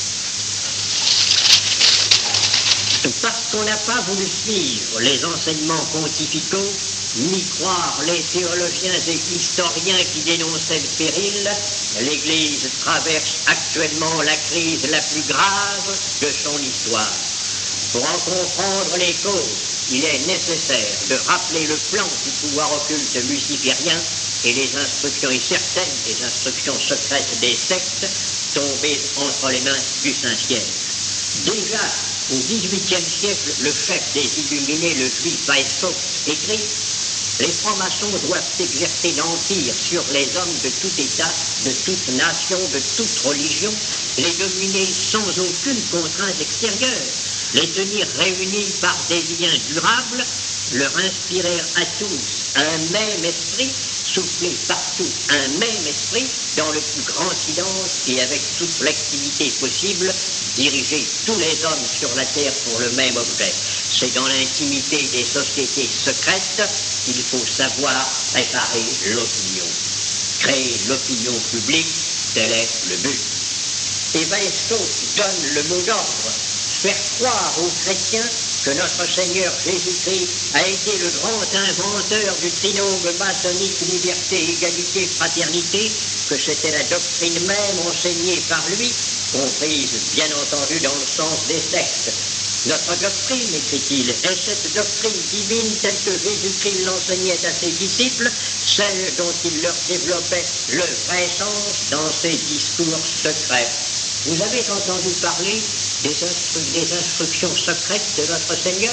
Parce qu'on n'a pas voulu suivre les enseignements pontificaux, ni croire les théologiens et historiens qui dénonçaient le péril, l'Église traverse actuellement la crise la plus grave de son histoire. Pour en comprendre les causes, il est nécessaire de rappeler le plan du pouvoir occulte luciférien et les instructions et certaines des instructions secrètes des sectes tombées entre les mains du Saint-Siège. Déjà, au dix-huitième siècle, le chef des Illuminés, le juif Weishaupt, écrit « Les francs-maçons doivent exercer l'empire sur les hommes de tout état, de toute nation, de toute religion, les dominer sans aucune contrainte extérieure, les tenir réunis par des liens durables, leur inspirer à tous un même esprit, souffler partout un même esprit, dans le plus grand silence et avec toute l'activité possible, diriger tous les hommes sur la terre pour le même objet. C'est dans l'intimité des sociétés secrètes qu'il faut savoir préparer l'opinion. Créer l'opinion publique, tel est le but. Et Weishaupt donne le mot d'ordre, faire croire aux chrétiens que notre Seigneur Jésus-Christ a été le grand inventeur du trinôme maçonnique liberté, égalité, fraternité, que c'était la doctrine même enseignée par lui, comprise bien entendu dans le sens des sectes. Notre doctrine, écrit-il, est cette doctrine divine telle que Jésus-Christ l'enseignait à ses disciples, celle dont il leur développait le vrai sens dans ses discours secrets. Vous avez entendu parler des, instru- des instructions secrètes de notre Seigneur?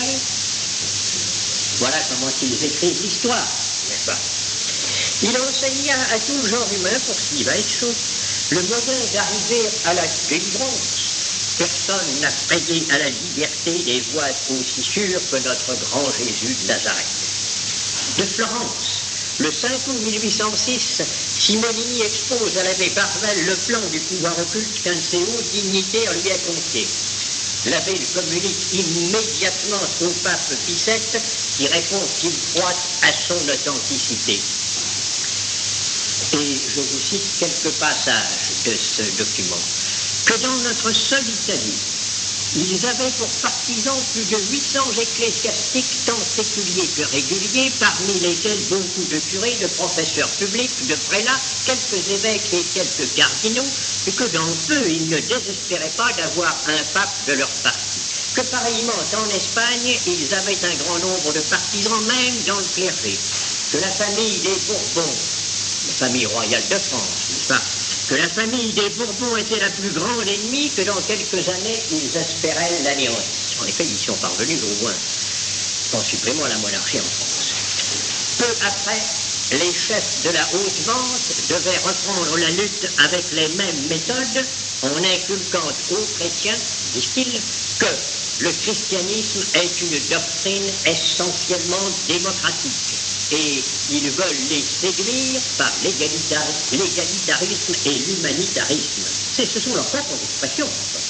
Voilà comment ils écrivent l'histoire, n'est-ce pas? Il enseigna à tout le genre humain, poursuit Weishaupt, le moyen d'arriver à la délivrance. Personne n'a frayé à la liberté des voies aussi sûres que notre grand Jésus de Nazareth. De Florence, le cinq août mille huit cent six, Simonini expose à l'abbé Barvel le plan du pouvoir occulte qu'un de ses hauts dignitaires lui a confié. l'abbé communique immédiatement au pape Pie sept, qui répond qu'il croit à son authenticité. Et je vous cite quelques passages de ce document. Que dans notre seule Italie, ils avaient pour partisans plus de huit cents ecclésiastiques, tant séculiers que réguliers, parmi lesquels beaucoup de curés, de professeurs publics, de prélats, quelques évêques et quelques cardinaux, et que dans peu ils ne désespéraient pas d'avoir un pape de leur parti. Que pareillement en Espagne, ils avaient un grand nombre de partisans, même dans le clergé. Que la famille des Bourbons, la famille royale de France, n'est-ce pas, que la famille des Bourbons était la plus grande ennemie, que dans quelques années, ils espéraient l'anéantir. En effet, ils sont parvenus au moins en supprimant la monarchie en France. Peu après, les chefs de la haute vente devaient reprendre la lutte avec les mêmes méthodes en inculquant aux chrétiens, disent-ils, que le christianisme est une doctrine essentiellement démocratique. Et ils veulent les séduire par l'égalitarisme et l'humanitarisme. C'est, ce sont leurs propres expressions.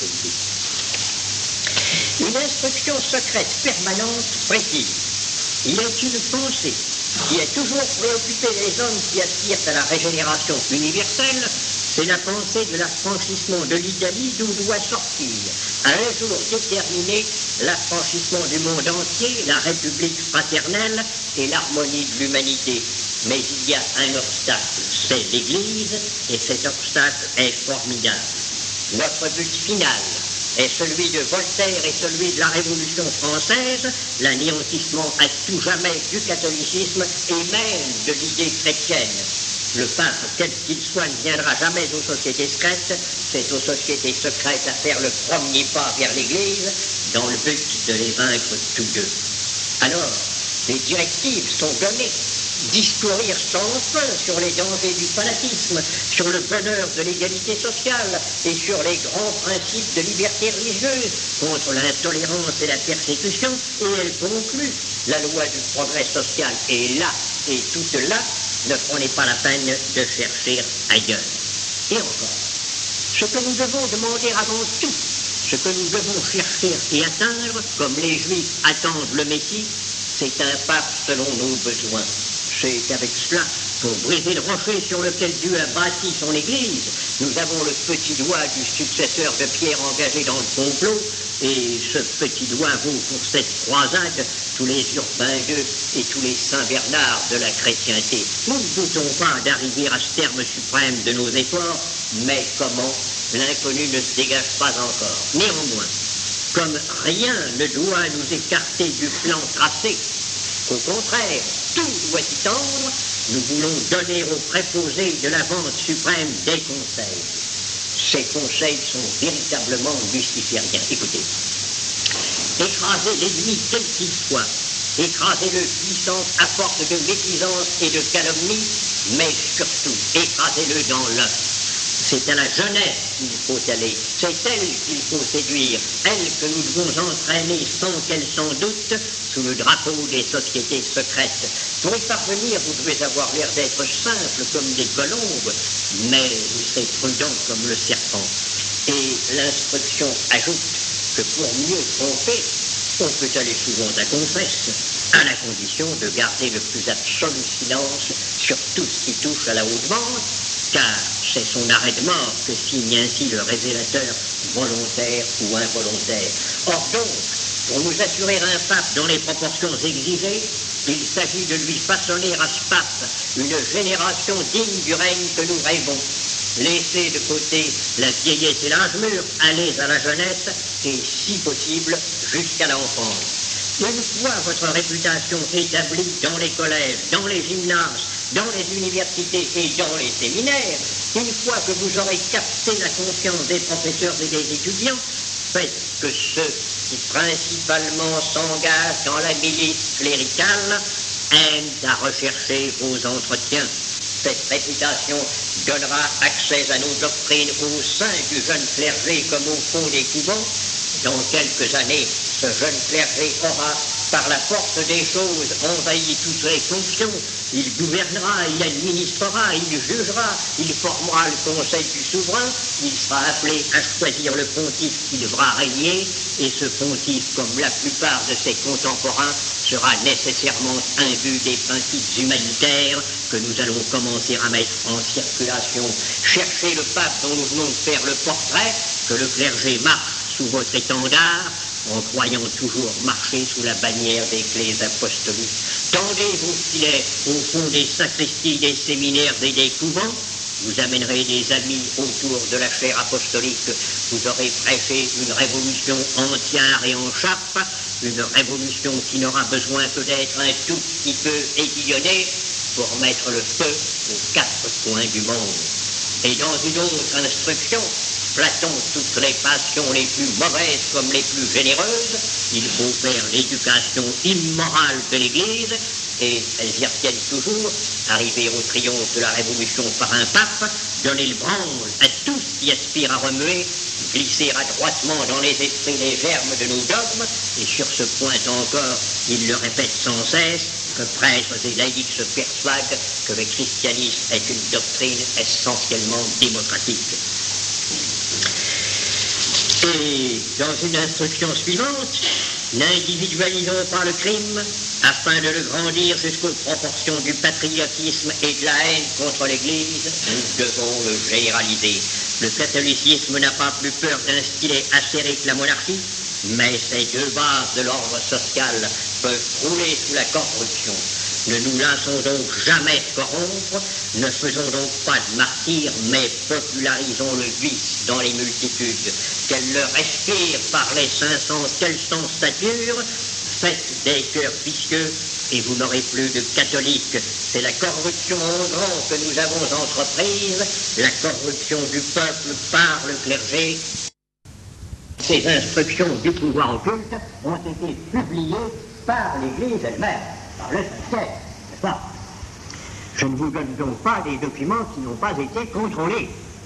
Une instruction secrète permanente précise. Il est une pensée qui est toujours préoccupée les hommes qui aspirent à la régénération universelle, c'est la pensée de l'affranchissement de l'Italie d'où doit sortir, à un jour déterminé, l'affranchissement du monde entier, la République fraternelle et l'harmonie de l'humanité. Mais il y a un obstacle, c'est l'Église, et cet obstacle est formidable. Notre but final est celui de Voltaire et celui de la Révolution française, l'anéantissement à tout jamais du catholicisme et même de l'idée chrétienne. Le pape, quel qu'il soit, ne viendra jamais aux sociétés secrètes. C'est aux sociétés secrètes à faire le premier pas vers l'Église dans le but de les vaincre tous deux. Alors, les directives sont données. Discourir sans fin sur les dangers du fanatisme, sur le bonheur de l'égalité sociale et sur les grands principes de liberté religieuse contre l'intolérance et la persécution, et elle conclut la loi du progrès social est là et toute là, ne prenez pas la peine de chercher ailleurs. Et encore, ce que nous devons demander avant tout, ce que nous devons chercher et atteindre, comme les Juifs attendent le Messie, c'est un pape selon nos besoins. C'est avec cela, pour briser le rocher sur lequel Dieu a bâti son Église, nous avons le petit doigt du successeur de Pierre engagé dans le complot, et ce petit doigt vaut pour cette croisade tous les Urbains deux et tous les Saint-Bernard de la chrétienté. Nous ne doutons pas d'arriver à ce terme suprême de nos efforts, mais comment, l'inconnu ne se dégage pas encore. Néanmoins, comme rien ne doit nous écarter du plan tracé, au contraire, tout doit y tendre, nous voulons donner aux préposés de la vente suprême des conseils. Ces conseils sont véritablement lucifériens. Écoutez, écrasez l'ennemi quel qu'il soit, écrasez-le puissance à force de médisance et de calomnie, mais surtout, écrasez-le dans l'œuf. C'est à la jeunesse qu'il faut aller, c'est elle qu'il faut séduire, elle que nous devons entraîner sans qu'elle s'en doute sous le drapeau des sociétés secrètes. Pour y parvenir, vous devez avoir l'air d'être simple comme des colombes, mais vous serez prudent comme le serpent. Et l'instruction ajoute que pour mieux tromper, on peut aller souvent à confesse, à la condition de garder le plus absolu silence sur tout ce qui touche à la haute vente, car c'est son arrêt de mort que signe ainsi le révélateur volontaire ou involontaire. Or donc, pour nous assurer un pape dans les proportions exigées, il s'agit de lui façonner à ce pape une génération digne du règne que nous rêvons. Laissez de côté la vieillesse et l'âge mûr, allez à la jeunesse et, si possible, jusqu'à l'enfance. Une fois votre réputation établie dans les collèges, dans les gymnases, dans les universités et dans les séminaires, une fois que vous aurez capté la confiance des professeurs et des étudiants, faites que ceux qui principalement s'engagent dans la milice cléricale aiment à rechercher vos entretiens. Cette réputation donnera accès à nos doctrines au sein du jeune clergé comme au fond des couvents. Dans quelques années, ce jeune clergé aura, par la force des choses, envahit toutes les fonctions. Il gouvernera, il administrera, il jugera, il formera le conseil du souverain, il sera appelé à choisir le pontife qui devra régner, et ce pontife, comme la plupart de ses contemporains, sera nécessairement imbu des principes humanitaires que nous allons commencer à mettre en circulation. Cherchez le pape dont nous venons de faire le portrait, que le clergé marche sous votre étendard, en croyant toujours marcher sous la bannière des clés apostoliques. Tendez vos filets au fond des sacristies, des séminaires et des couvents. Vous amènerez des amis autour de la chaire apostolique. Vous aurez prêché une révolution entière et en chape, une révolution qui n'aura besoin que d'être un tout petit peu aiguillonnée pour mettre le feu aux quatre coins du monde. Et dans une autre instruction, flattons toutes les passions les plus mauvaises comme les plus généreuses, il faut faire l'éducation immorale de l'Église, et elles y retiennent toujours, arriver au triomphe de la Révolution par un pape, donner le branle à tous qui aspirent à remuer, glisser adroitement dans les esprits les germes de nos dogmes, et sur ce point encore, il le répète sans cesse, que prêtres et laïcs se persuadent que le christianisme est une doctrine essentiellement démocratique. Et dans une instruction suivante, n'individualisons pas le crime afin de le grandir jusqu'aux proportions du patriotisme et de la haine contre l'Église. Nous devons le généraliser. Le catholicisme n'a pas plus peur d'instiller acéré que la monarchie, mais ces deux bases de l'ordre social peuvent rouler sous la corruption. Ne nous laissons donc jamais corrompre, ne faisons donc pas de martyrs, mais popularisons le vice dans les multitudes. Qu'elle le respire par les cinq cents quelle stature, faites des cœurs vicieux et vous n'aurez plus de catholiques. C'est la corruption en grand que nous avons entreprise, la corruption du peuple par le clergé. Ces instructions du pouvoir occulte ont été publiées par l'Église elle-même, par le Saint-Siège, n'est-ce pas? Je ne vous donne donc pas des documents qui n'ont pas été contrôlés.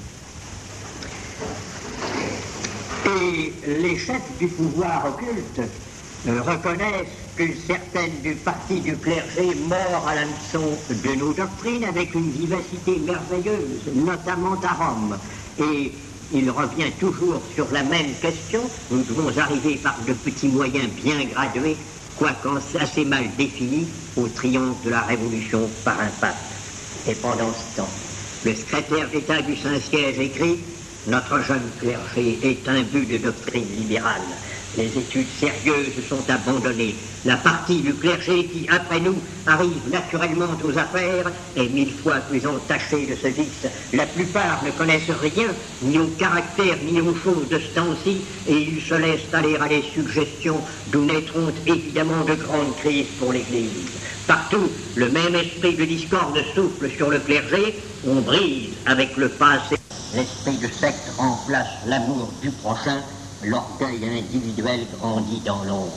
Et les chefs du pouvoir occulte euh, reconnaissent que certaines du parti du clergé mord à l'hameçon de nos doctrines avec une vivacité merveilleuse, notamment à Rome. Et il revient toujours sur la même question. Nous devons arriver par de petits moyens bien gradués, quoique assez mal définis, au triomphe de la Révolution par un pape. Et pendant ce temps, le secrétaire d'État du Saint-Siège écrit « Notre jeune clergé est imbu de doctrine libérale. Les études sérieuses sont abandonnées. La partie du clergé qui, après nous, arrive naturellement aux affaires est mille fois plus entachée de ce vice. La plupart ne connaissent rien, ni au caractère, ni aux choses de ce temps-ci, et ils se laissent aller à des suggestions d'où naîtront évidemment de grandes crises pour l'Église. Partout, le même esprit de discorde souffle sur le clergé, on brise avec le passé. L'esprit de secte remplace l'amour du prochain, l'orgueil individuel grandit dans l'ombre.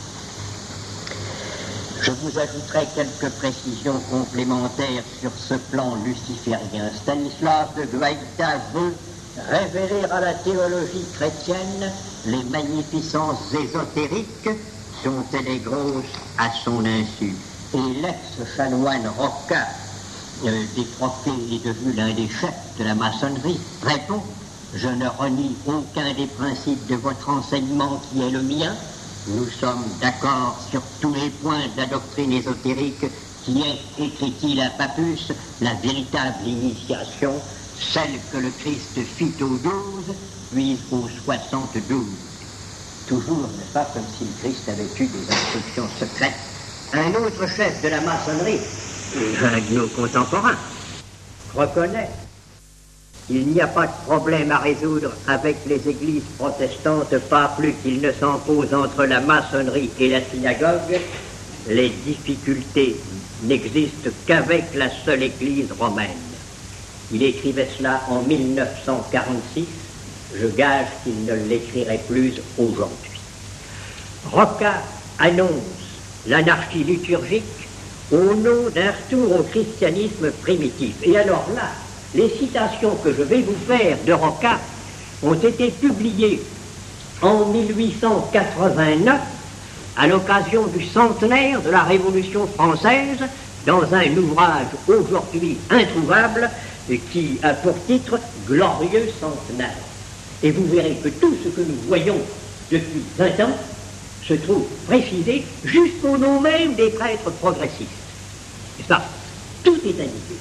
Je vous ajouterai quelques précisions complémentaires sur ce plan luciférien. Stanislas de Guaita veut révéler à la théologie chrétienne les magnificences ésotériques dont elle est grosse à son insu. Et l'ex-chanoine Rocca, euh, détroqué et devenu l'un des chefs de la maçonnerie, répond « Je ne renie aucun des principes de votre enseignement qui est le mien. Nous sommes d'accord sur tous les points de la doctrine ésotérique qui est, écrit-il à Papus, la véritable initiation, celle que le Christ fit aux douze, puis aux soixante-douze. » Toujours, n'est-ce pas, comme si le Christ avait eu des instructions secrètes. Un autre chef de la maçonnerie, un de nos contemporains, reconnaît qu'il n'y a pas de problème à résoudre avec les églises protestantes, pas plus qu'il ne s'en pose entre la maçonnerie et la synagogue. Les difficultés n'existent qu'avec la seule église romaine. Il écrivait cela en mille neuf cent quarante-six. Je gage qu'il ne l'écrirait plus aujourd'hui. Rocca annonce l'anarchie liturgique au nom d'un retour au christianisme primitif. Et alors là, les citations que je vais vous faire de Rocca ont été publiées en mille huit cent quatre-vingt-neuf à l'occasion du centenaire de la Révolution française, dans un ouvrage aujourd'hui introuvable qui a pour titre « Glorieux centenaire ». Et vous verrez que tout ce que nous voyons depuis vingt ans se trouve précisé jusqu'au nom même des prêtres progressistes. Et ça, tout est indiqué.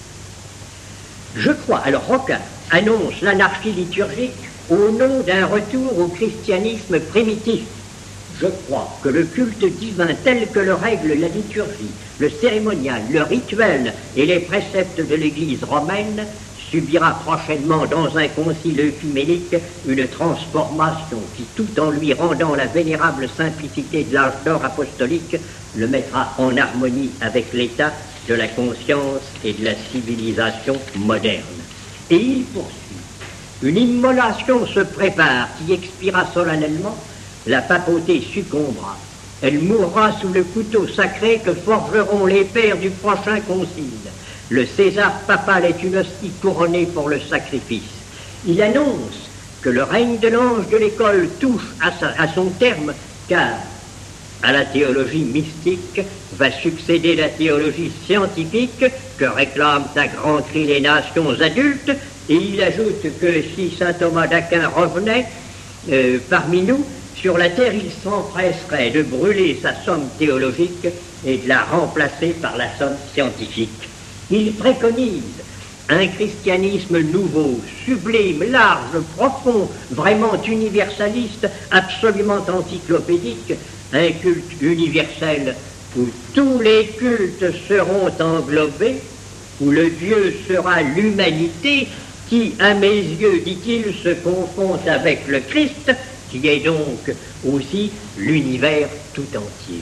Je crois, alors Rocard annonce l'anarchie liturgique au nom d'un retour au christianisme primitif. Je crois que le culte divin tel que le règle la liturgie, le cérémonial, le rituel et les préceptes de l'Église romaine subira prochainement dans un concile œcuménique une transformation qui, tout en lui rendant la vénérable simplicité de l'âge d'or apostolique, le mettra en harmonie avec l'état de la conscience et de la civilisation moderne. Et il poursuit. Une immolation se prépare qui expira solennellement, la papauté succombera. Elle mourra sous le couteau sacré que forgeront les pères du prochain concile. Le César papal est une hostie couronnée pour le sacrifice. Il annonce que le règne de l'ange de l'école touche à, sa, à son terme, car à la théologie mystique va succéder la théologie scientifique que réclament à grands cris les nations adultes, et il ajoute que si saint Thomas d'Aquin revenait euh, parmi nous, sur la terre il s'empresserait de brûler sa somme théologique et de la remplacer par la somme scientifique. Il préconise un christianisme nouveau, sublime, large, profond, vraiment universaliste, absolument encyclopédique, un culte universel où tous les cultes seront englobés, où le Dieu sera l'humanité qui, à mes yeux, dit-il, se confond avec le Christ, qui est donc aussi l'univers tout entier.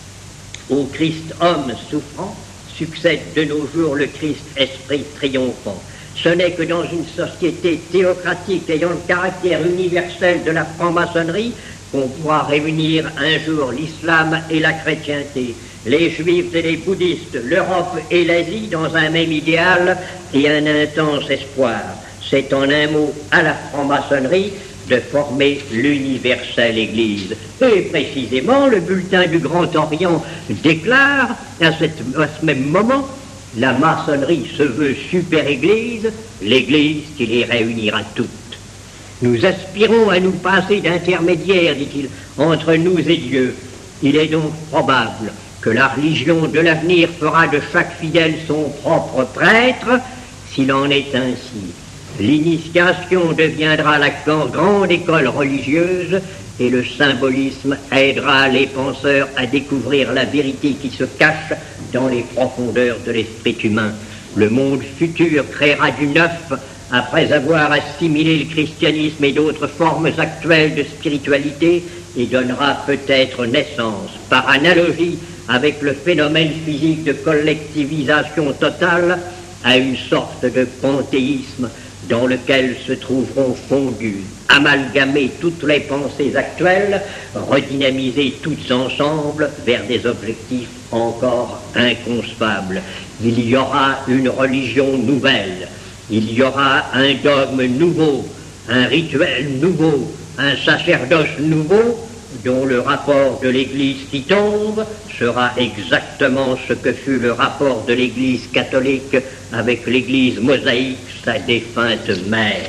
Au Christ homme souffrant, succède de nos jours le Christ esprit triomphant. Ce n'est que dans une société théocratique ayant le caractère universel de la franc-maçonnerie qu'on pourra réunir un jour l'islam et la chrétienté, les juifs et les bouddhistes, l'Europe et l'Asie dans un même idéal et un intense espoir. C'est en un mot à la franc-maçonnerie de former l'universelle Église. Et précisément, le bulletin du Grand Orient déclare, à, cette, à ce même moment, la maçonnerie se veut super-Église, l'Église qui les réunira toutes. Nous aspirons à nous passer d'intermédiaires, dit-il, entre nous et Dieu. Il est donc probable que la religion de l'avenir fera de chaque fidèle son propre prêtre, s'il en est ainsi. L'initiation deviendra la grande école religieuse et le symbolisme aidera les penseurs à découvrir la vérité qui se cache dans les profondeurs de l'esprit humain. Le monde futur créera du neuf après avoir assimilé le christianisme et d'autres formes actuelles de spiritualité et donnera peut-être naissance, par analogie avec le phénomène physique de collectivisation totale, à une sorte de panthéisme dans lequel se trouveront fondues, amalgamées toutes les pensées actuelles, redynamisées toutes ensemble vers des objectifs encore inconcevables. Il y aura une religion nouvelle, il y aura un dogme nouveau, un rituel nouveau, un sacerdoce nouveau, dont le rapport de l'Église qui tombe sera exactement ce que fut le rapport de l'Église catholique avec l'Église mosaïque, sa défunte mère.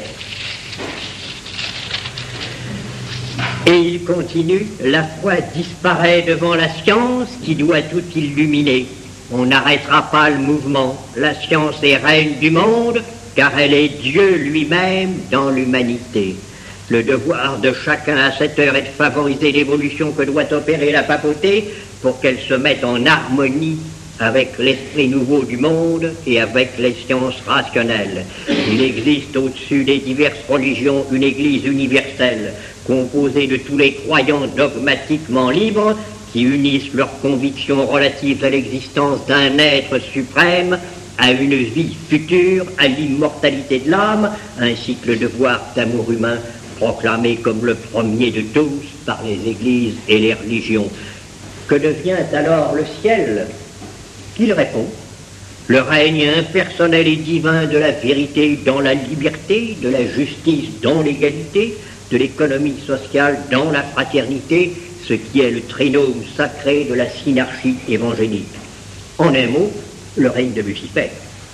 Et il continue, la foi disparaît devant la science qui doit tout illuminer. On n'arrêtera pas le mouvement. La science est reine du monde, car elle est Dieu lui-même dans l'humanité. Le devoir de chacun à cette heure est de favoriser l'évolution que doit opérer la papauté pour qu'elle se mette en harmonie avec l'esprit nouveau du monde et avec les sciences rationnelles. Il existe au-dessus des diverses religions une Église universelle, composée de tous les croyants dogmatiquement libres qui unissent leurs convictions relatives à l'existence d'un être suprême, à une vie future, à l'immortalité de l'âme, ainsi que le devoir d'amour humain proclamé comme le premier de tous par les églises et les religions. Que devient alors le ciel? Il répond, le règne impersonnel et divin de la vérité dans la liberté, de la justice dans l'égalité, de l'économie sociale dans la fraternité, ce qui est le trinôme sacré de la synarchie évangélique. En un mot, le règne de Lucifer.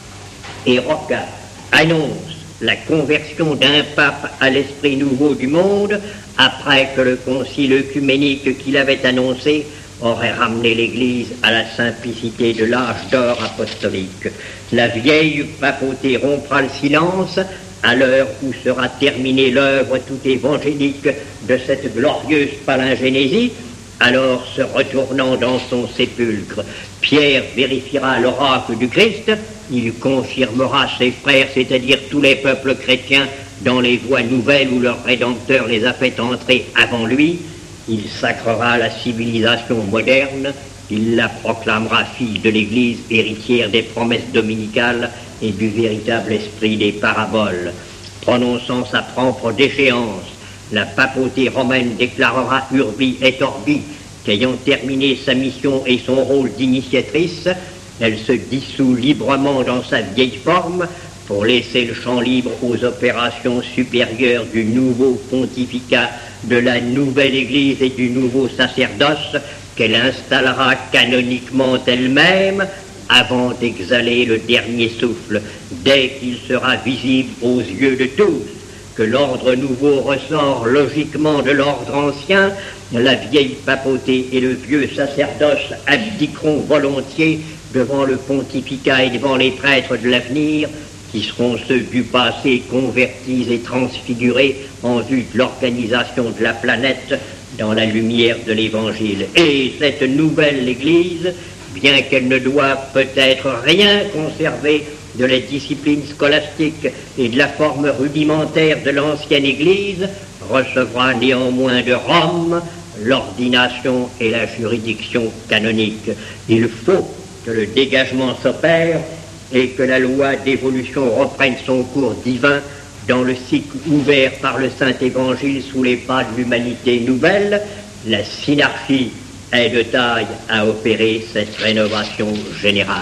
Et Rocca annonce la conversion d'un pape à l'esprit nouveau du monde après que le concile œcuménique qu'il avait annoncé aurait ramené l'Église à la simplicité de l'âge d'or apostolique. La vieille papauté rompra le silence à l'heure où sera terminée l'œuvre tout évangélique de cette glorieuse palingénésie. Alors, se retournant dans son sépulcre, Pierre vérifiera l'oracle du Christ, il confirmera ses frères, c'est-à-dire tous les peuples chrétiens, dans les voies nouvelles où leur Rédempteur les a fait entrer avant lui. Il sacrera la civilisation moderne, il la proclamera fille de l'Église, héritière des promesses dominicales et du véritable esprit des paraboles. Prononçant sa propre déchéance, la papauté romaine déclarera Urbi et Orbi qu'ayant terminé sa mission et son rôle d'initiatrice, elle se dissout librement dans sa vieille forme pour laisser le champ libre aux opérations supérieures du nouveau pontificat, de la nouvelle Église et du nouveau sacerdoce qu'elle installera canoniquement elle-même avant d'exhaler le dernier souffle, dès qu'il sera visible aux yeux de tous que l'ordre nouveau ressort logiquement de l'ordre ancien. La vieille papauté et le vieux sacerdoce abdiqueront volontiers devant le pontificat et devant les prêtres de l'avenir, qui seront ceux du passé convertis et transfigurés en vue de l'organisation de la planète dans la lumière de l'Évangile. Et cette nouvelle Église, bien qu'elle ne doive peut-être rien conserver de la discipline scolastique et de la forme rudimentaire de l'ancienne Église, recevra néanmoins de Rome l'ordination et la juridiction canonique. Il faut que le dégagement s'opère et que la loi d'évolution reprenne son cours divin dans le cycle ouvert par le Saint-Évangile sous les pas de l'humanité nouvelle. La synarchie est de taille à opérer cette rénovation générale.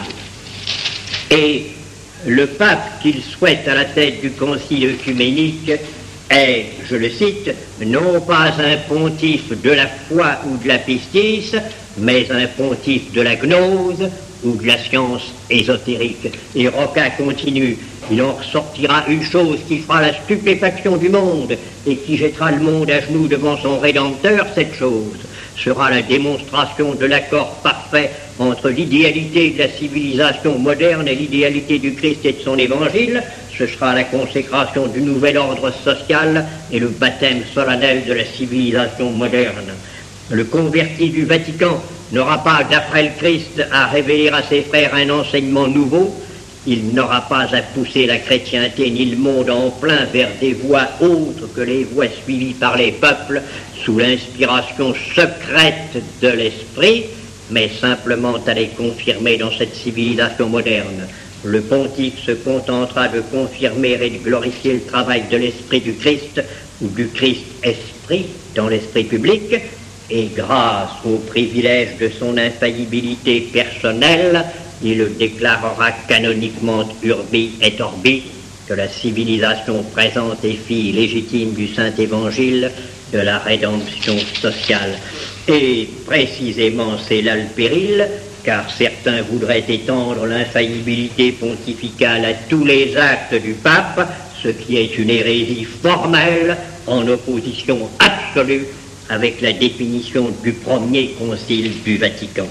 Et le pape qu'il souhaite à la tête du concile œcuménique est, je le cite, non pas un pontife de la foi ou de la pistis, mais un pontife de la gnose ou de la science ésotérique. Et Rocca continue, il en ressortira une chose qui fera la stupéfaction du monde et qui jettera le monde à genoux devant son Rédempteur. Cette chose sera la démonstration de l'accord parfait entre l'idéalité de la civilisation moderne et l'idéalité du Christ et de son Évangile. Ce sera la consécration du nouvel ordre social et le baptême solennel de la civilisation moderne. Le converti du Vatican n'aura pas, d'après le Christ, à révéler à ses frères un enseignement nouveau. Il n'aura pas à pousser la chrétienté ni le monde en plein vers des voies autres que les voies suivies par les peuples sous l'inspiration secrète de l'esprit, mais simplement à les confirmer dans cette civilisation moderne. Le pontife se contentera de confirmer et de glorifier le travail de l'esprit du Christ ou du Christ-esprit dans l'esprit public, et grâce au privilège de son infaillibilité personnelle, il déclarera canoniquement Urbi et Orbi que la civilisation présente est fille légitime du Saint-Évangile de la rédemption sociale. Et précisément c'est là le péril, car certains voudraient étendre l'infaillibilité pontificale à tous les actes du pape, ce qui est une hérésie formelle en opposition absolue avec la définition du premier concile du Vatican.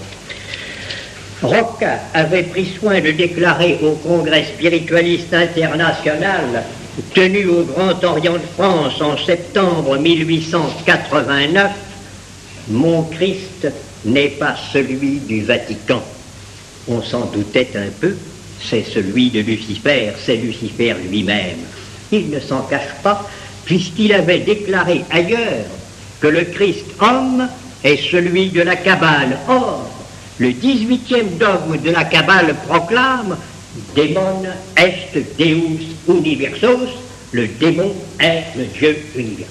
Rocca avait pris soin de déclarer au Congrès spiritualiste international tenu au Grand Orient de France en septembre mille huit cent quatre-vingt-neuf, « Mon Christ n'est pas celui du Vatican. » On s'en doutait un peu, c'est celui de Lucifer, c'est Lucifer lui-même. Il ne s'en cache pas, puisqu'il avait déclaré ailleurs que le Christ homme est celui de la Kabbale. Or, le dix-huitième dogme de la Kabbale proclame « Démon est Deus universos », le démon est le Dieu universel.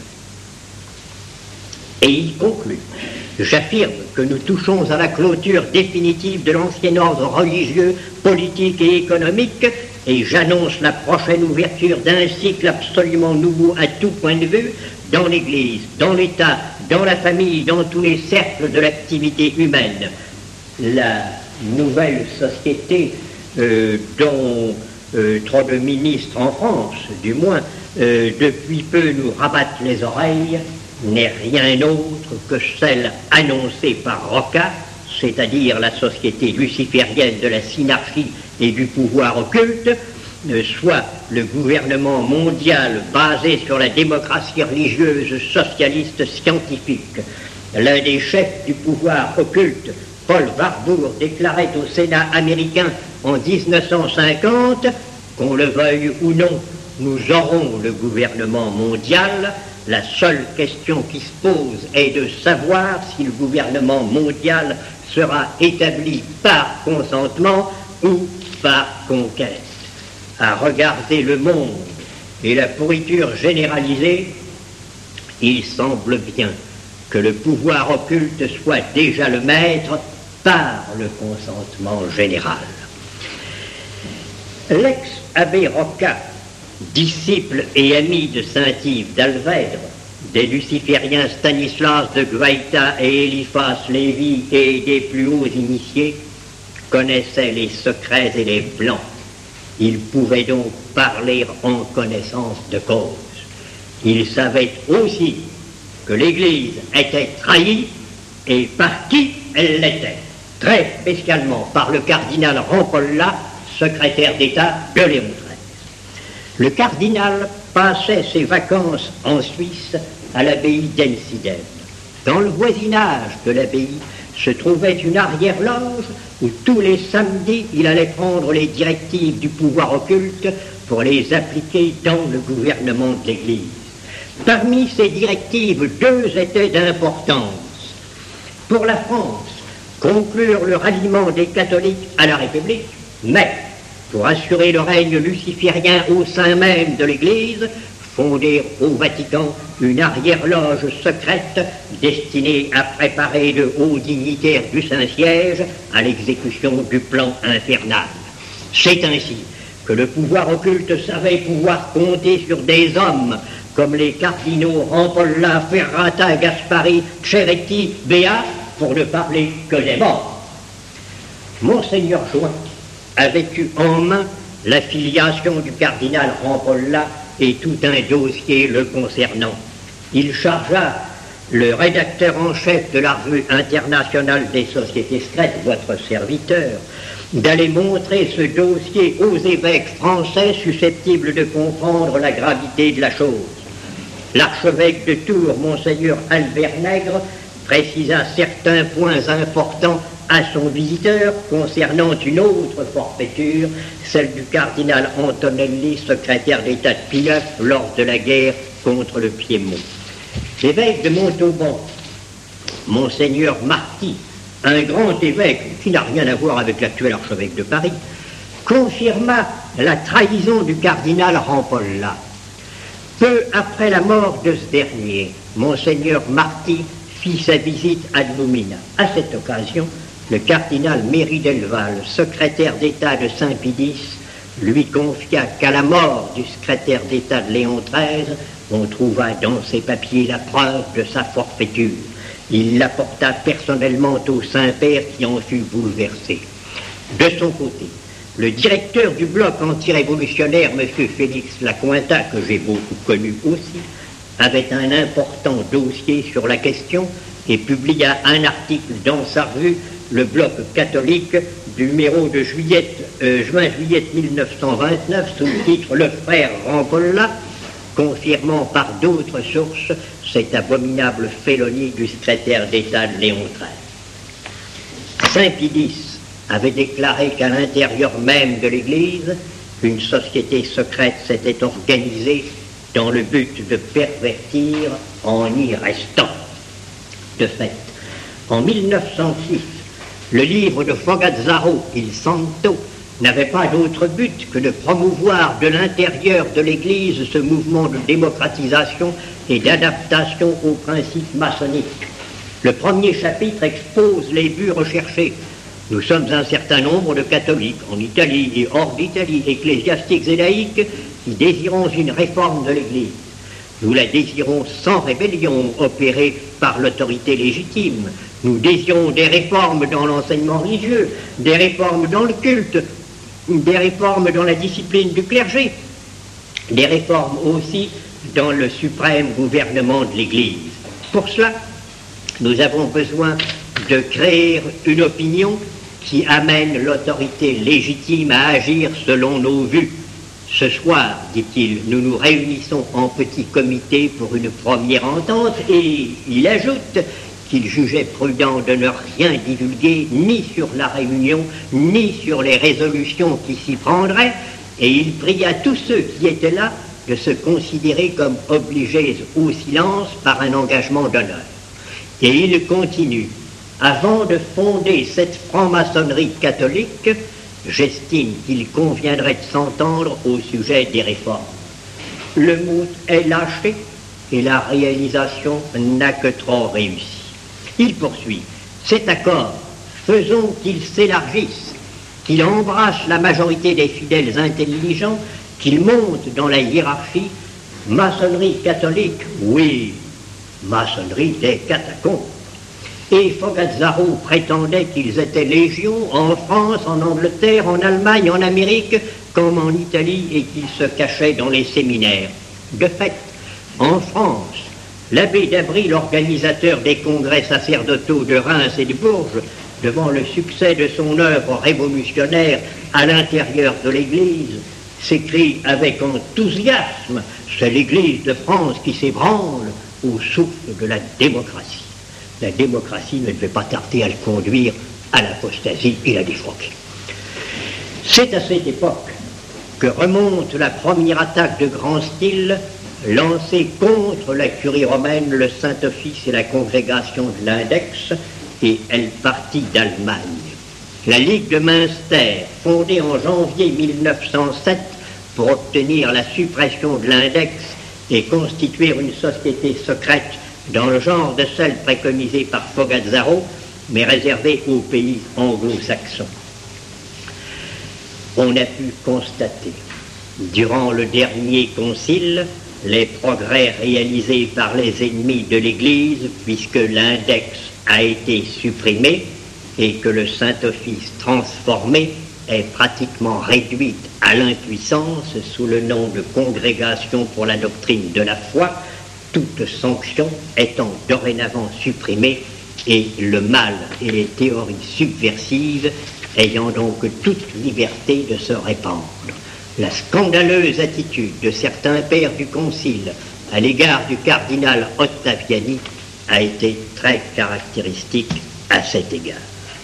Et il conclut « J'affirme que nous touchons à la clôture définitive de l'ancien ordre religieux, politique et économique, et j'annonce la prochaine ouverture d'un cycle absolument nouveau à tout point de vue, dans l'Église, dans l'État, dans la famille, dans tous les cercles de l'activité humaine. La nouvelle société euh, dont euh, trop de ministres en France, du moins, euh, depuis peu nous rabattent les oreilles, n'est rien autre que celle annoncée par Rocca, c'est-à-dire la société luciférienne de la synarchie et du pouvoir occulte, soit le gouvernement mondial basé sur la démocratie religieuse socialiste scientifique. L'un des chefs du pouvoir occulte, Paul Warburg, déclarait au Sénat américain en mille neuf cent cinquante, qu'on le veuille ou non, nous aurons le gouvernement mondial. La seule question qui se pose est de savoir si le gouvernement mondial sera établi par consentement ou par conquête. À regarder le monde et la pourriture généralisée, il semble bien que le pouvoir occulte soit déjà le maître par le consentement général. L'ex-abbé Rocca, disciple et ami de Saint-Yves d'Alvèdre, des lucifériens Stanislas de Guaita et Eliphas Lévi et des plus hauts initiés, connaissait les secrets et les plans. Il pouvait donc parler en connaissance de cause. Il savait aussi que l'Église était trahie et par qui elle l'était, très spécialement par le cardinal Rampolla, secrétaire d'État de Léon treize. Le cardinal passait ses vacances en Suisse à l'abbaye d'Ensiden. Dans le voisinage de l'abbaye se trouvait une arrière-loge où tous les samedis il allait prendre les directives du pouvoir occulte pour les appliquer dans le gouvernement de l'Église. Parmi ces directives, deux étaient d'importance. Pour la France, conclure le ralliement des catholiques à la République, mais pour assurer le règne luciférien au sein même de l'Église, fonder au Vatican une arrière-loge secrète destinée à préparer de hauts dignitaires du Saint-Siège à l'exécution du plan infernal. C'est ainsi que le pouvoir occulte savait pouvoir compter sur des hommes comme les cardinaux Rampolla, Ferrata, Gaspari, Ceretti, Béat, pour ne parler que des morts. Monseigneur Join avait eu en main la filiation du cardinal Rampolla et tout un dossier le concernant. Il chargea le rédacteur en chef de la revue internationale des sociétés secrètes, votre serviteur, d'aller montrer ce dossier aux évêques français susceptibles de comprendre la gravité de la chose. L'archevêque de Tours, Monseigneur Albert Nègre, précisa certains points importants à son visiteur concernant une autre forfaiture, celle du cardinal Antonelli, secrétaire d'État de Pilaf lors de la guerre contre le Piémont. L'évêque de Montauban, Monseigneur Marty, un grand évêque qui n'a rien à voir avec l'actuel archevêque de Paris, confirma la trahison du cardinal Rampolla. Peu après la mort de ce dernier, Monseigneur Marty fit sa visite à Lumina. À cette occasion, le cardinal Méry Delval, secrétaire d'État de Saint-Pédis, lui confia qu'à la mort du secrétaire d'État de Léon treize, on trouva dans ses papiers la preuve de sa forfaiture. Il l'apporta personnellement au Saint-Père qui en fut bouleversé. De son côté, le directeur du bloc antirévolutionnaire, M. Félix Lacointa, que j'ai beaucoup connu aussi, avait un important dossier sur la question et publia un article dans sa revue, le bloc catholique, du numéro de juillet, euh, juin-juillet mille neuf cent vingt-neuf, sous le titre « Le frère Rampolla », confirmant par d'autres sources cette abominable félonie du secrétaire d'État de Léon treize. Saint-Pédis avait déclaré qu'à l'intérieur même de l'Église, une société secrète s'était organisée dans le but de pervertir en y restant. De fait, en mille neuf cent six, le livre de Fogazzaro, Il Santo, n'avait pas d'autre but que de promouvoir de l'intérieur de l'Église ce mouvement de démocratisation et d'adaptation aux principes maçonniques. Le premier chapitre expose les buts recherchés. Nous sommes un certain nombre de catholiques, en Italie et hors d'Italie, ecclésiastiques et laïcs, qui désirons une réforme de l'Église. Nous la désirons sans rébellion, opérée par l'autorité légitime. Nous désirons des réformes dans l'enseignement religieux, des réformes dans le culte, des réformes dans la discipline du clergé, des réformes aussi dans le suprême gouvernement de l'Église. Pour cela, nous avons besoin de créer une opinion qui amène l'autorité légitime à agir selon nos vues. Ce soir, dit-il, nous nous réunissons en petit comité pour une première entente, et il ajoute qu'il jugeait prudent de ne rien divulguer ni sur la réunion, ni sur les résolutions qui s'y prendraient, et il pria tous ceux qui étaient là de se considérer comme obligés au silence par un engagement d'honneur. Et il continue: avant de fonder cette franc-maçonnerie catholique, j'estime qu'il conviendrait de s'entendre au sujet des réformes. Le mout est lâché et la réalisation n'a que trop réussi. Il poursuit: cet accord, faisons qu'il s'élargisse, qu'il embrasse la majorité des fidèles intelligents, qu'il monte dans la hiérarchie. Maçonnerie catholique, oui, maçonnerie des catacombes. Et Fogazzaro prétendait qu'ils étaient légions en France, en Angleterre, en Allemagne, en Amérique, comme en Italie, et qu'ils se cachaient dans les séminaires. De fait, en France, l'abbé d'Avril, l'organisateur des congrès sacerdotaux de Reims et de Bourges, devant le succès de son œuvre révolutionnaire à l'intérieur de l'Église, s'écrie avec enthousiasme: c'est l'Église de France qui s'ébranle au souffle de la démocratie. La démocratie ne devait pas tarder à le conduire à l'apostasie et la défroquer. C'est à cette époque que remonte la première attaque de grand style lancée contre la curie romaine, le Saint-Office et la congrégation de l'Index, et elle partit d'Allemagne. La Ligue de Münster, fondée en janvier mille neuf cent sept pour obtenir la suppression de l'Index et constituer une société secrète dans le genre de celle préconisée par Fogazzaro, mais réservée aux pays anglo-saxons. On a pu constater, durant le dernier concile, les progrès réalisés par les ennemis de l'Église, puisque l'index a été supprimé et que le Saint-Office transformé est pratiquement réduite à l'impuissance sous le nom de Congrégation pour la doctrine de la foi, toute sanction étant dorénavant supprimée et le mal et les théories subversives ayant donc toute liberté de se répandre. La scandaleuse attitude de certains pères du Concile à l'égard du cardinal Ottaviani a été très caractéristique à cet égard.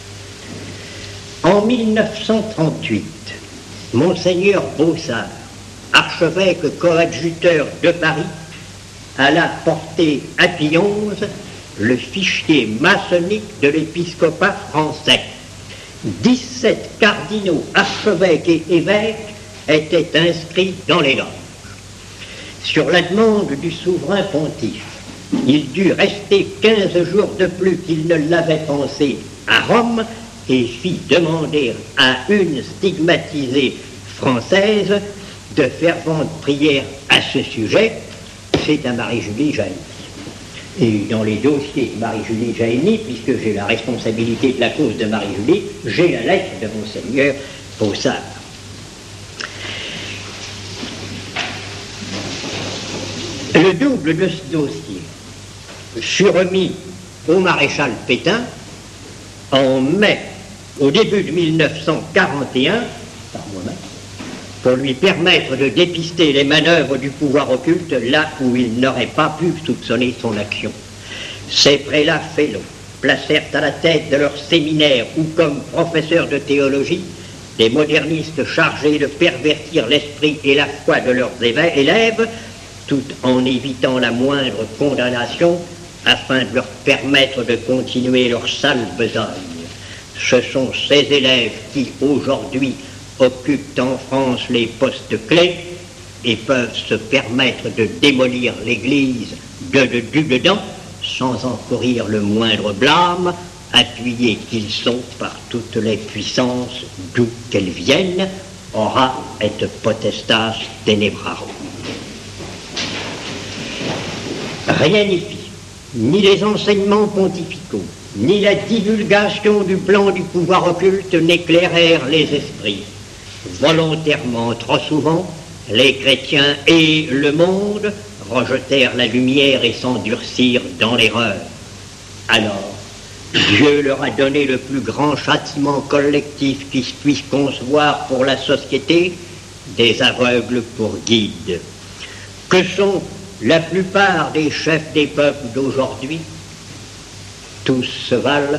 En mille neuf cent trente-huit, Monseigneur Bossard, archevêque coadjuteur de Paris, alla porter à Pie onze le fichier maçonnique de l'épiscopat français. dix-sept cardinaux, archevêques et évêques étaient inscrits dans les loges. Sur la demande du souverain pontife, il dut rester quinze jours de plus qu'il ne l'avait pensé à Rome et fit demander à une stigmatisée française de ferventes prières à ce sujet. C'est à Marie-Julie Jahenny. Et dans les dossiers de Marie-Julie Jahenny, puisque j'ai la responsabilité de la cause de Marie-Julie, j'ai la lettre de Monseigneur Bossard. Le double de ce dossier fut remis au maréchal Pétain en mai, au début de mille neuf cent quarante et un, par moi-même, pour lui permettre de dépister les manœuvres du pouvoir occulte là où il n'aurait pas pu soupçonner son action. Ces prélats félots placèrent à la tête de leur séminaire ou comme professeurs de théologie des modernistes chargés de pervertir l'esprit et la foi de leurs élèves, tout en évitant la moindre condamnation afin de leur permettre de continuer leur sale besogne. Ce sont ces élèves qui, aujourd'hui, occupent en France les postes clés et peuvent se permettre de démolir l'Église de, de, du dedans sans encourir le moindre blâme, appuyés qu'ils sont par toutes les puissances d'où qu'elles viennent, ora et potestas tenebrarum. Rien n'y fit, ni les enseignements pontificaux, ni la divulgation du plan du pouvoir occulte n'éclairèrent les esprits. Volontairement, trop souvent, les chrétiens et le monde rejetèrent la lumière et s'endurcirent dans l'erreur. Alors, Dieu leur a donné le plus grand châtiment collectif qui se puisse concevoir pour la société, des aveugles pour guides. Que sont la plupart des chefs des peuples d'aujourd'hui? Tous se valent.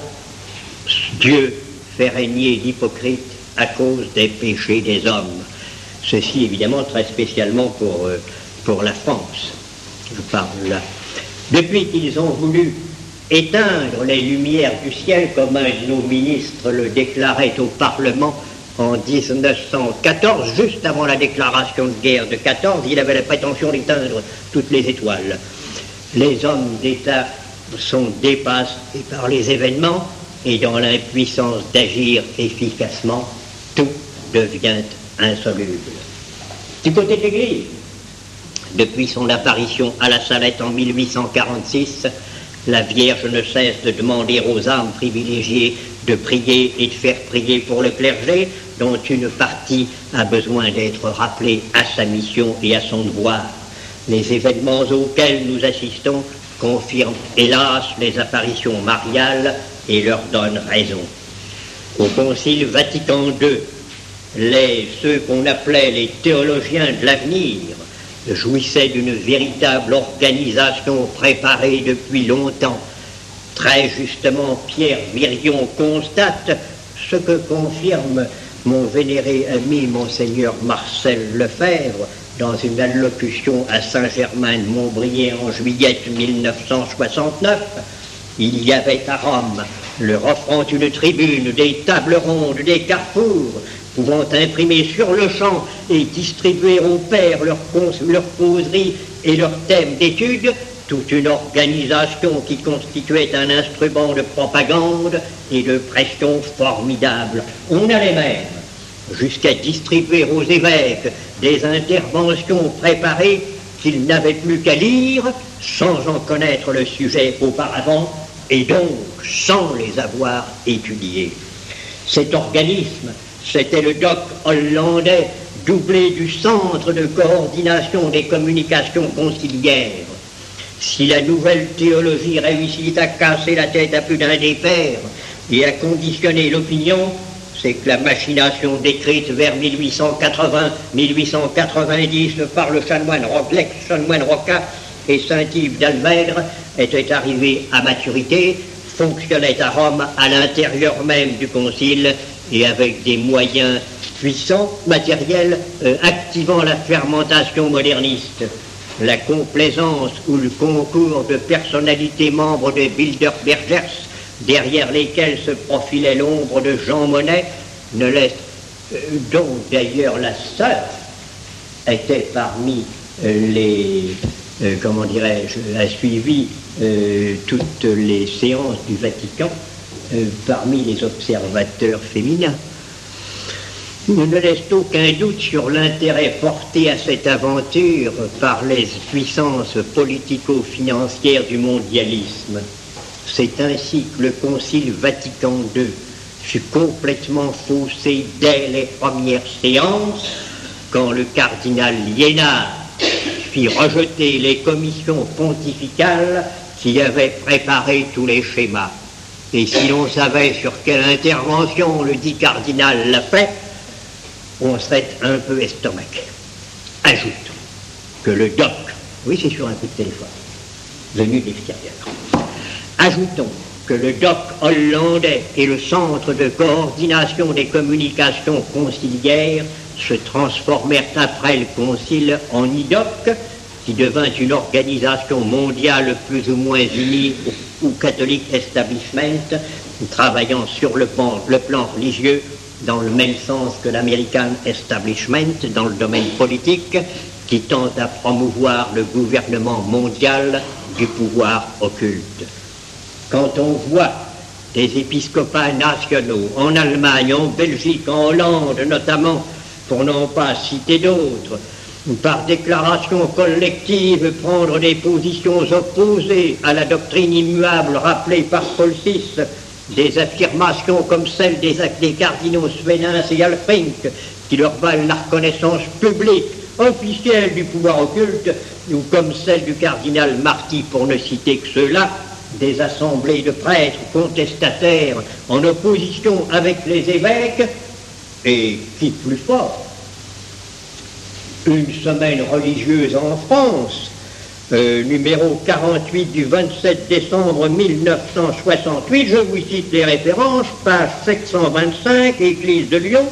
Dieu fait régner l'hypocrite à cause des péchés des hommes. Ceci évidemment très spécialement pour, euh, pour la France. Je parle là. Depuis qu'ils ont voulu éteindre les lumières du ciel, comme un de nos ministres le déclarait au Parlement en dix-neuf cent quatorze, juste avant la déclaration de guerre de quatorze, il avait la prétention d'éteindre toutes les étoiles. Les hommes d'État sont dépassés par les événements et dans l'impuissance d'agir efficacement, tout devient insoluble. Du côté de l'Église, depuis son apparition à la Salette en mille huit cent quarante-six, la Vierge ne cesse de demander aux âmes privilégiées de prier et de faire prier pour le clergé, dont une partie a besoin d'être rappelée à sa mission et à son devoir. Les événements auxquels nous assistons confirment hélas les apparitions mariales et leur donnent raison. Au Concile Vatican deux, les, ceux qu'on appelait les théologiens de l'avenir jouissaient d'une véritable organisation préparée depuis longtemps. Très justement, Pierre Virion constate ce que confirme mon vénéré ami Monseigneur Marcel Lefebvre dans une allocution à Saint-Germain-de-Montbrier en juillet mille neuf cent soixante-neuf. Il y avait à Rome, leur offrant une tribune, des tables rondes, des carrefours, pouvant imprimer sur le champ et distribuer aux pairs leurs leur causeries et leurs thèmes d'études, toute une organisation qui constituait un instrument de propagande et de pression formidable. On allait même jusqu'à distribuer aux évêques des interventions préparées qu'ils n'avaient plus qu'à lire sans en connaître le sujet auparavant et donc sans les avoir étudiés. Cet organisme, c'était le doc hollandais doublé du Centre de coordination des communications conciliaires. Si la nouvelle théologie réussit à casser la tête à plus d'un des pères et à conditionner l'opinion, c'est que la machination décrite vers mille huit cent quatre-vingts à mille huit cent quatre-vingt-dix par le chanoine chanoine Rocca et Saint-Yves d'Almègre était arrivée à maturité, fonctionnait à Rome à l'intérieur même du concile et avec des moyens puissants, matériels, euh, activant la fermentation moderniste. La complaisance ou le concours de personnalités membres de Bilderbergers, derrière lesquels se profilait l'ombre de Jean Monnet, ne laisse, euh, dont d'ailleurs la sœur était parmi euh, les, euh, comment dirais-je, a suivi euh, toutes les séances du Vatican, euh, parmi les observateurs féminins. Il ne laisse aucun doute sur l'intérêt porté à cette aventure par les puissances politico-financières du mondialisme. C'est ainsi que le Concile Vatican deux fut complètement faussé dès les premières séances, quand le cardinal Liénard fit rejeter les commissions pontificales qui avaient préparé tous les schémas. Et si l'on savait sur quelle intervention le dit cardinal l'a fait, on serait un peu estomaqué. Ajoute que le doc, oui c'est sur un coup de téléphone, venu de l'extérieur, ajoutons que le doc hollandais et le Centre de coordination des communications conciliaires se transformèrent après le concile en I D O C, qui devint une organisation mondiale plus ou moins unie ou catholique establishment, travaillant sur le plan, le plan religieux dans le même sens que l'American Establishment dans le domaine politique, qui tente à promouvoir le gouvernement mondial du pouvoir occulte. Quand on voit des épiscopats nationaux en Allemagne, en Belgique, en Hollande notamment, pour n'en pas citer d'autres, par déclaration collective, prendre des positions opposées à la doctrine immuable rappelée par Paul six, des affirmations comme celles des, des cardinaux Svenens et Alfrink, qui leur valent la reconnaissance publique, officielle du pouvoir occulte, ou comme celle du cardinal Marty, pour ne citer que ceux-là, des assemblées de prêtres contestataires en opposition avec les évêques, et qui plus fort, une semaine religieuse en France, euh, numéro quarante-huit du vingt-sept décembre mille neuf cent soixante-huit, je vous cite les références, page sept cent vingt-cinq, Église de Lyon.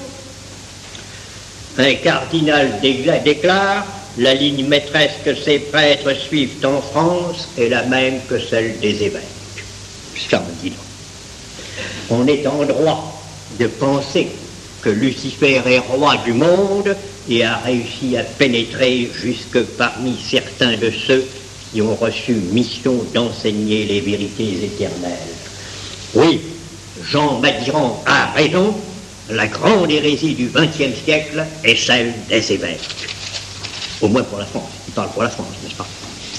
Un cardinal déclare: la ligne maîtresse que ces prêtres suivent en France est la même que celle des évêques. Ça me dit non. On est en droit de penser que Lucifer est roi du monde et a réussi à pénétrer jusque parmi certains de ceux qui ont reçu mission d'enseigner les vérités éternelles. Oui, Jean Madiran a raison, la grande hérésie du vingtième siècle est celle des évêques. Au moins pour la France, il parle pour la France, n'est-ce pas?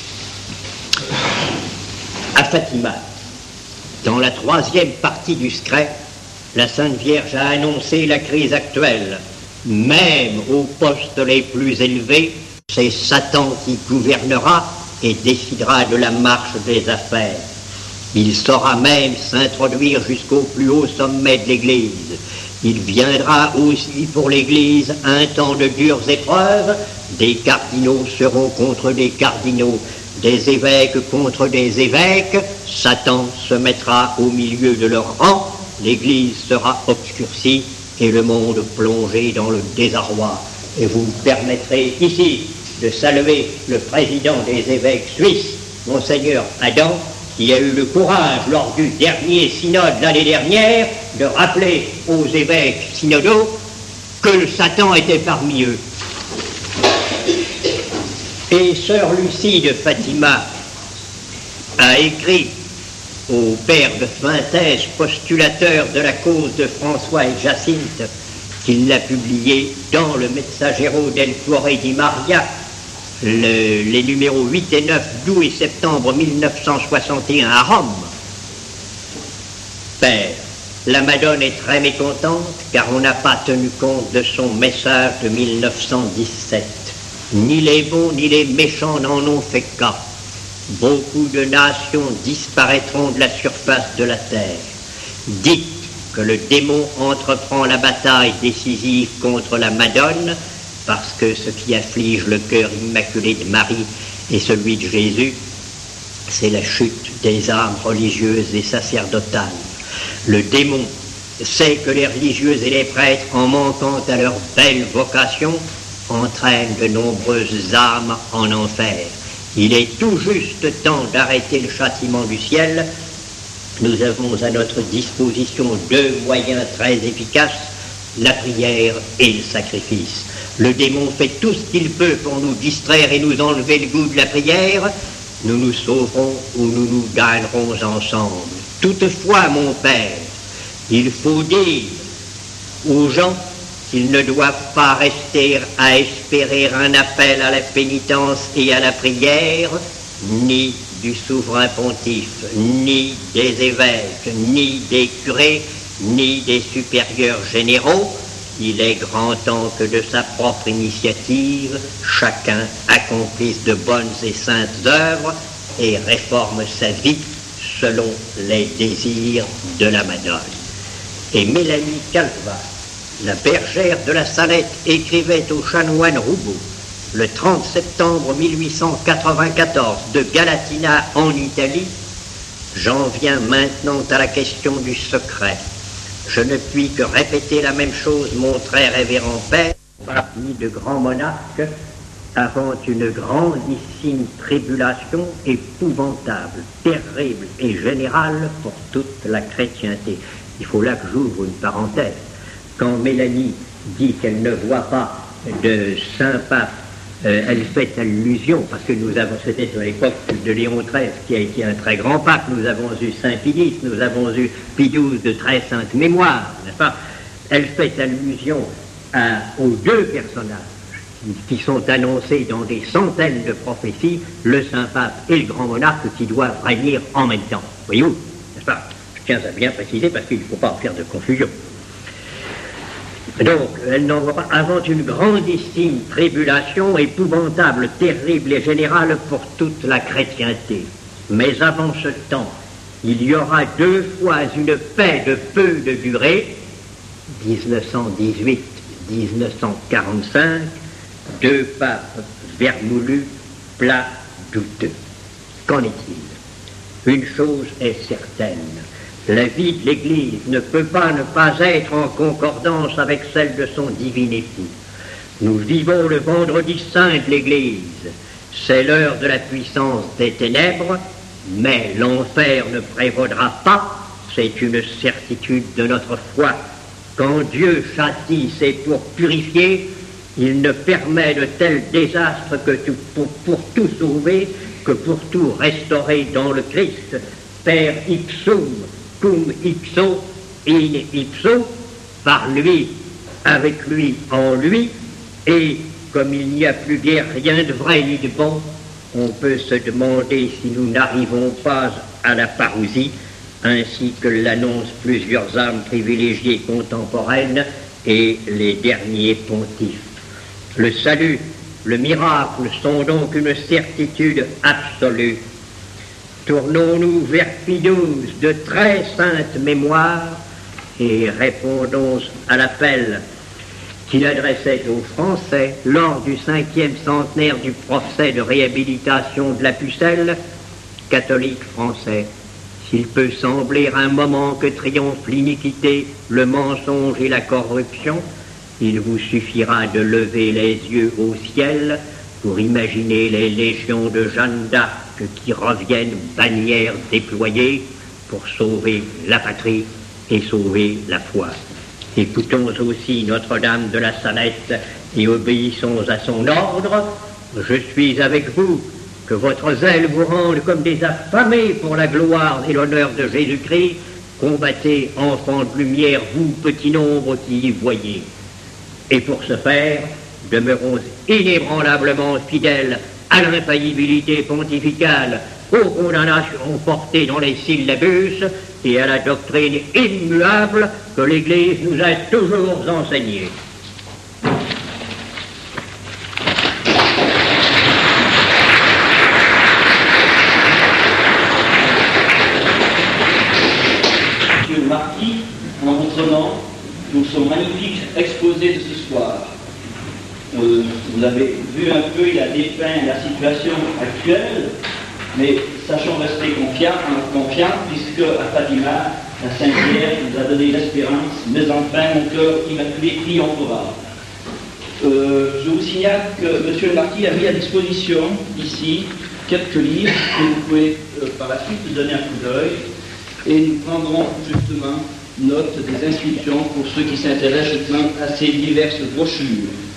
À Fatima, dans la troisième partie du Scret, la Sainte Vierge a annoncé la crise actuelle. Même aux postes les plus élevés, c'est Satan qui gouvernera et décidera de la marche des affaires. Il saura même s'introduire jusqu'au plus haut sommet de l'Église. Il viendra aussi pour l'Église un temps de dures épreuves. Des cardinaux seront contre des cardinaux, des évêques contre des évêques. Satan se mettra au milieu de leur rang. L'Église sera obscurcie et le monde plongé dans le désarroi. Et vous me permettrez ici de saluer le président des évêques suisses, Monseigneur Adam, qui a eu le courage, lors du dernier synode l'année dernière, de rappeler aux évêques synodaux que le Satan était parmi eux. Et sœur Lucie de Fatima a écrit au père de Fuentes, postulateur de la cause de François et Jacinthe, qu'il l'a publié dans le Messaggero del Cuore di Maria, le, les numéros huit et neuf d'août et septembre mille neuf cent soixante et un à Rome. Père, la Madone est très mécontente car on n'a pas tenu compte de son message de mille neuf cent dix-sept. Ni les bons ni les méchants n'en ont fait cas. Beaucoup de nations disparaîtront de la surface de la terre. Dites que le démon entreprend la bataille décisive contre la Madone, parce que ce qui afflige le cœur immaculé de Marie et celui de Jésus, c'est la chute des âmes religieuses et sacerdotales. Le démon sait que les religieuses et les prêtres, en manquant à leur belle vocation, entraînent de nombreuses âmes en enfer. Il est tout juste temps d'arrêter le châtiment du ciel. Nous avons à notre disposition deux moyens très efficaces, la prière et le sacrifice. Le démon fait tout ce qu'il peut pour nous distraire et nous enlever le goût de la prière. Nous nous sauverons ou nous nous gagnerons ensemble. Toutefois, mon Père, il faut dire aux gens qu'ils ne doivent pas rester à espérer un appel à la pénitence et à la prière, ni du souverain pontife, ni des évêques, ni des curés, ni des supérieurs généraux. Il est grand temps que de sa propre initiative, chacun accomplisse de bonnes et saintes œuvres et réforme sa vie selon les désirs de la Madone. Et Mélanie Calva, la bergère de la Salette, écrivait au chanoine Roubaud, le trente septembre mille huit cent quatre-vingt-quatorze, de Galatina en Italie: j'en viens maintenant à la question du secret. Je ne puis que répéter la même chose, mon très révérend père, parmi de grands monarques, avant une grandissime tribulation épouvantable, terrible et générale pour toute la chrétienté. Il faut là que j'ouvre une parenthèse. Quand Mélanie dit qu'elle ne voit pas de Saint-Pape, euh, elle fait allusion, parce que nous avons, c'était à l'époque de Léon treize, qui a été un très grand pape, nous avons eu Saint-Pie, nous avons eu Pie douze de très sainte mémoire, n'est-ce pas? Elle fait allusion à, aux deux personnages qui sont annoncés dans des centaines de prophéties, le Saint-Pape et le grand monarque qui doivent régner en même temps. Voyez-vous, n'est-ce pas? Je tiens à bien préciser parce qu'il ne faut pas en faire de confusion. Donc, elle n'envoie pas avant une grandissime tribulation, épouvantable, terrible et générale pour toute la chrétienté. Mais avant ce temps, il y aura deux fois une paix de peu de durée, dix-neuf cent dix-huit dix-neuf cent quarante-cinq, deux papes vermoulus, plats, douteux. Qu'en est-il? Une chose est certaine. La vie de l'Église ne peut pas ne pas être en concordance avec celle de son divin époux. Nous vivons le vendredi saint de l'Église. C'est l'heure de la puissance des ténèbres, mais l'enfer ne prévaudra pas. C'est une certitude de notre foi. Quand Dieu châtie, c'est pour purifier. Il ne permet de tels désastres que tout, pour, pour tout sauver, que pour tout restaurer dans le Christ. Per ipsum cum ipso in ipso, par lui, avec lui, en lui, et comme il n'y a plus guère rien de vrai ni de bon, on peut se demander si nous n'arrivons pas à la parousie, ainsi que l'annoncent plusieurs âmes privilégiées contemporaines et les derniers pontifes. Le salut, le miracle sont donc une certitude absolue. Tournons-nous vers Pie douze de très sainte mémoire et répondons à l'appel qu'il adressait aux Français lors du cinquième centenaire du procès de réhabilitation de la Pucelle. Catholiques français, s'il peut sembler un moment que triomphe l'iniquité, le mensonge et la corruption, il vous suffira de lever les yeux au ciel pour imaginer les légions de Jeanne d'Arc qui reviennent bannières déployées pour sauver la patrie et sauver la foi. Écoutons aussi Notre-Dame de la Salette et obéissons à son ordre. Je suis avec vous, que votre zèle vous rende comme des affamés pour la gloire et l'honneur de Jésus-Christ. Combattez, enfants de lumière, vous, petit nombre qui y voyez. Et pour ce faire, demeurons inébranlablement fidèles à l'infaillibilité pontificale, aux condamnations portées dans les syllabus et à la doctrine immuable que l'Église nous a toujours enseignée. Monsieur le Marquis, en votre nom, pour son magnifique exposé de ce soir. Euh, vous avez vu un peu, il a dépeint la situation actuelle, mais sachons rester confiants, confiants puisque à Fatima, la Sainte Vierge nous a donné l'espérance, mais enfin mon cœur immaculé triomphera. Euh, je vous signale que Monsieur le Marquis a mis à disposition ici quelques livres que vous pouvez euh, par la suite donner un coup d'œil, et nous prendrons justement note des inscriptions pour ceux qui s'intéressent à ces diverses brochures.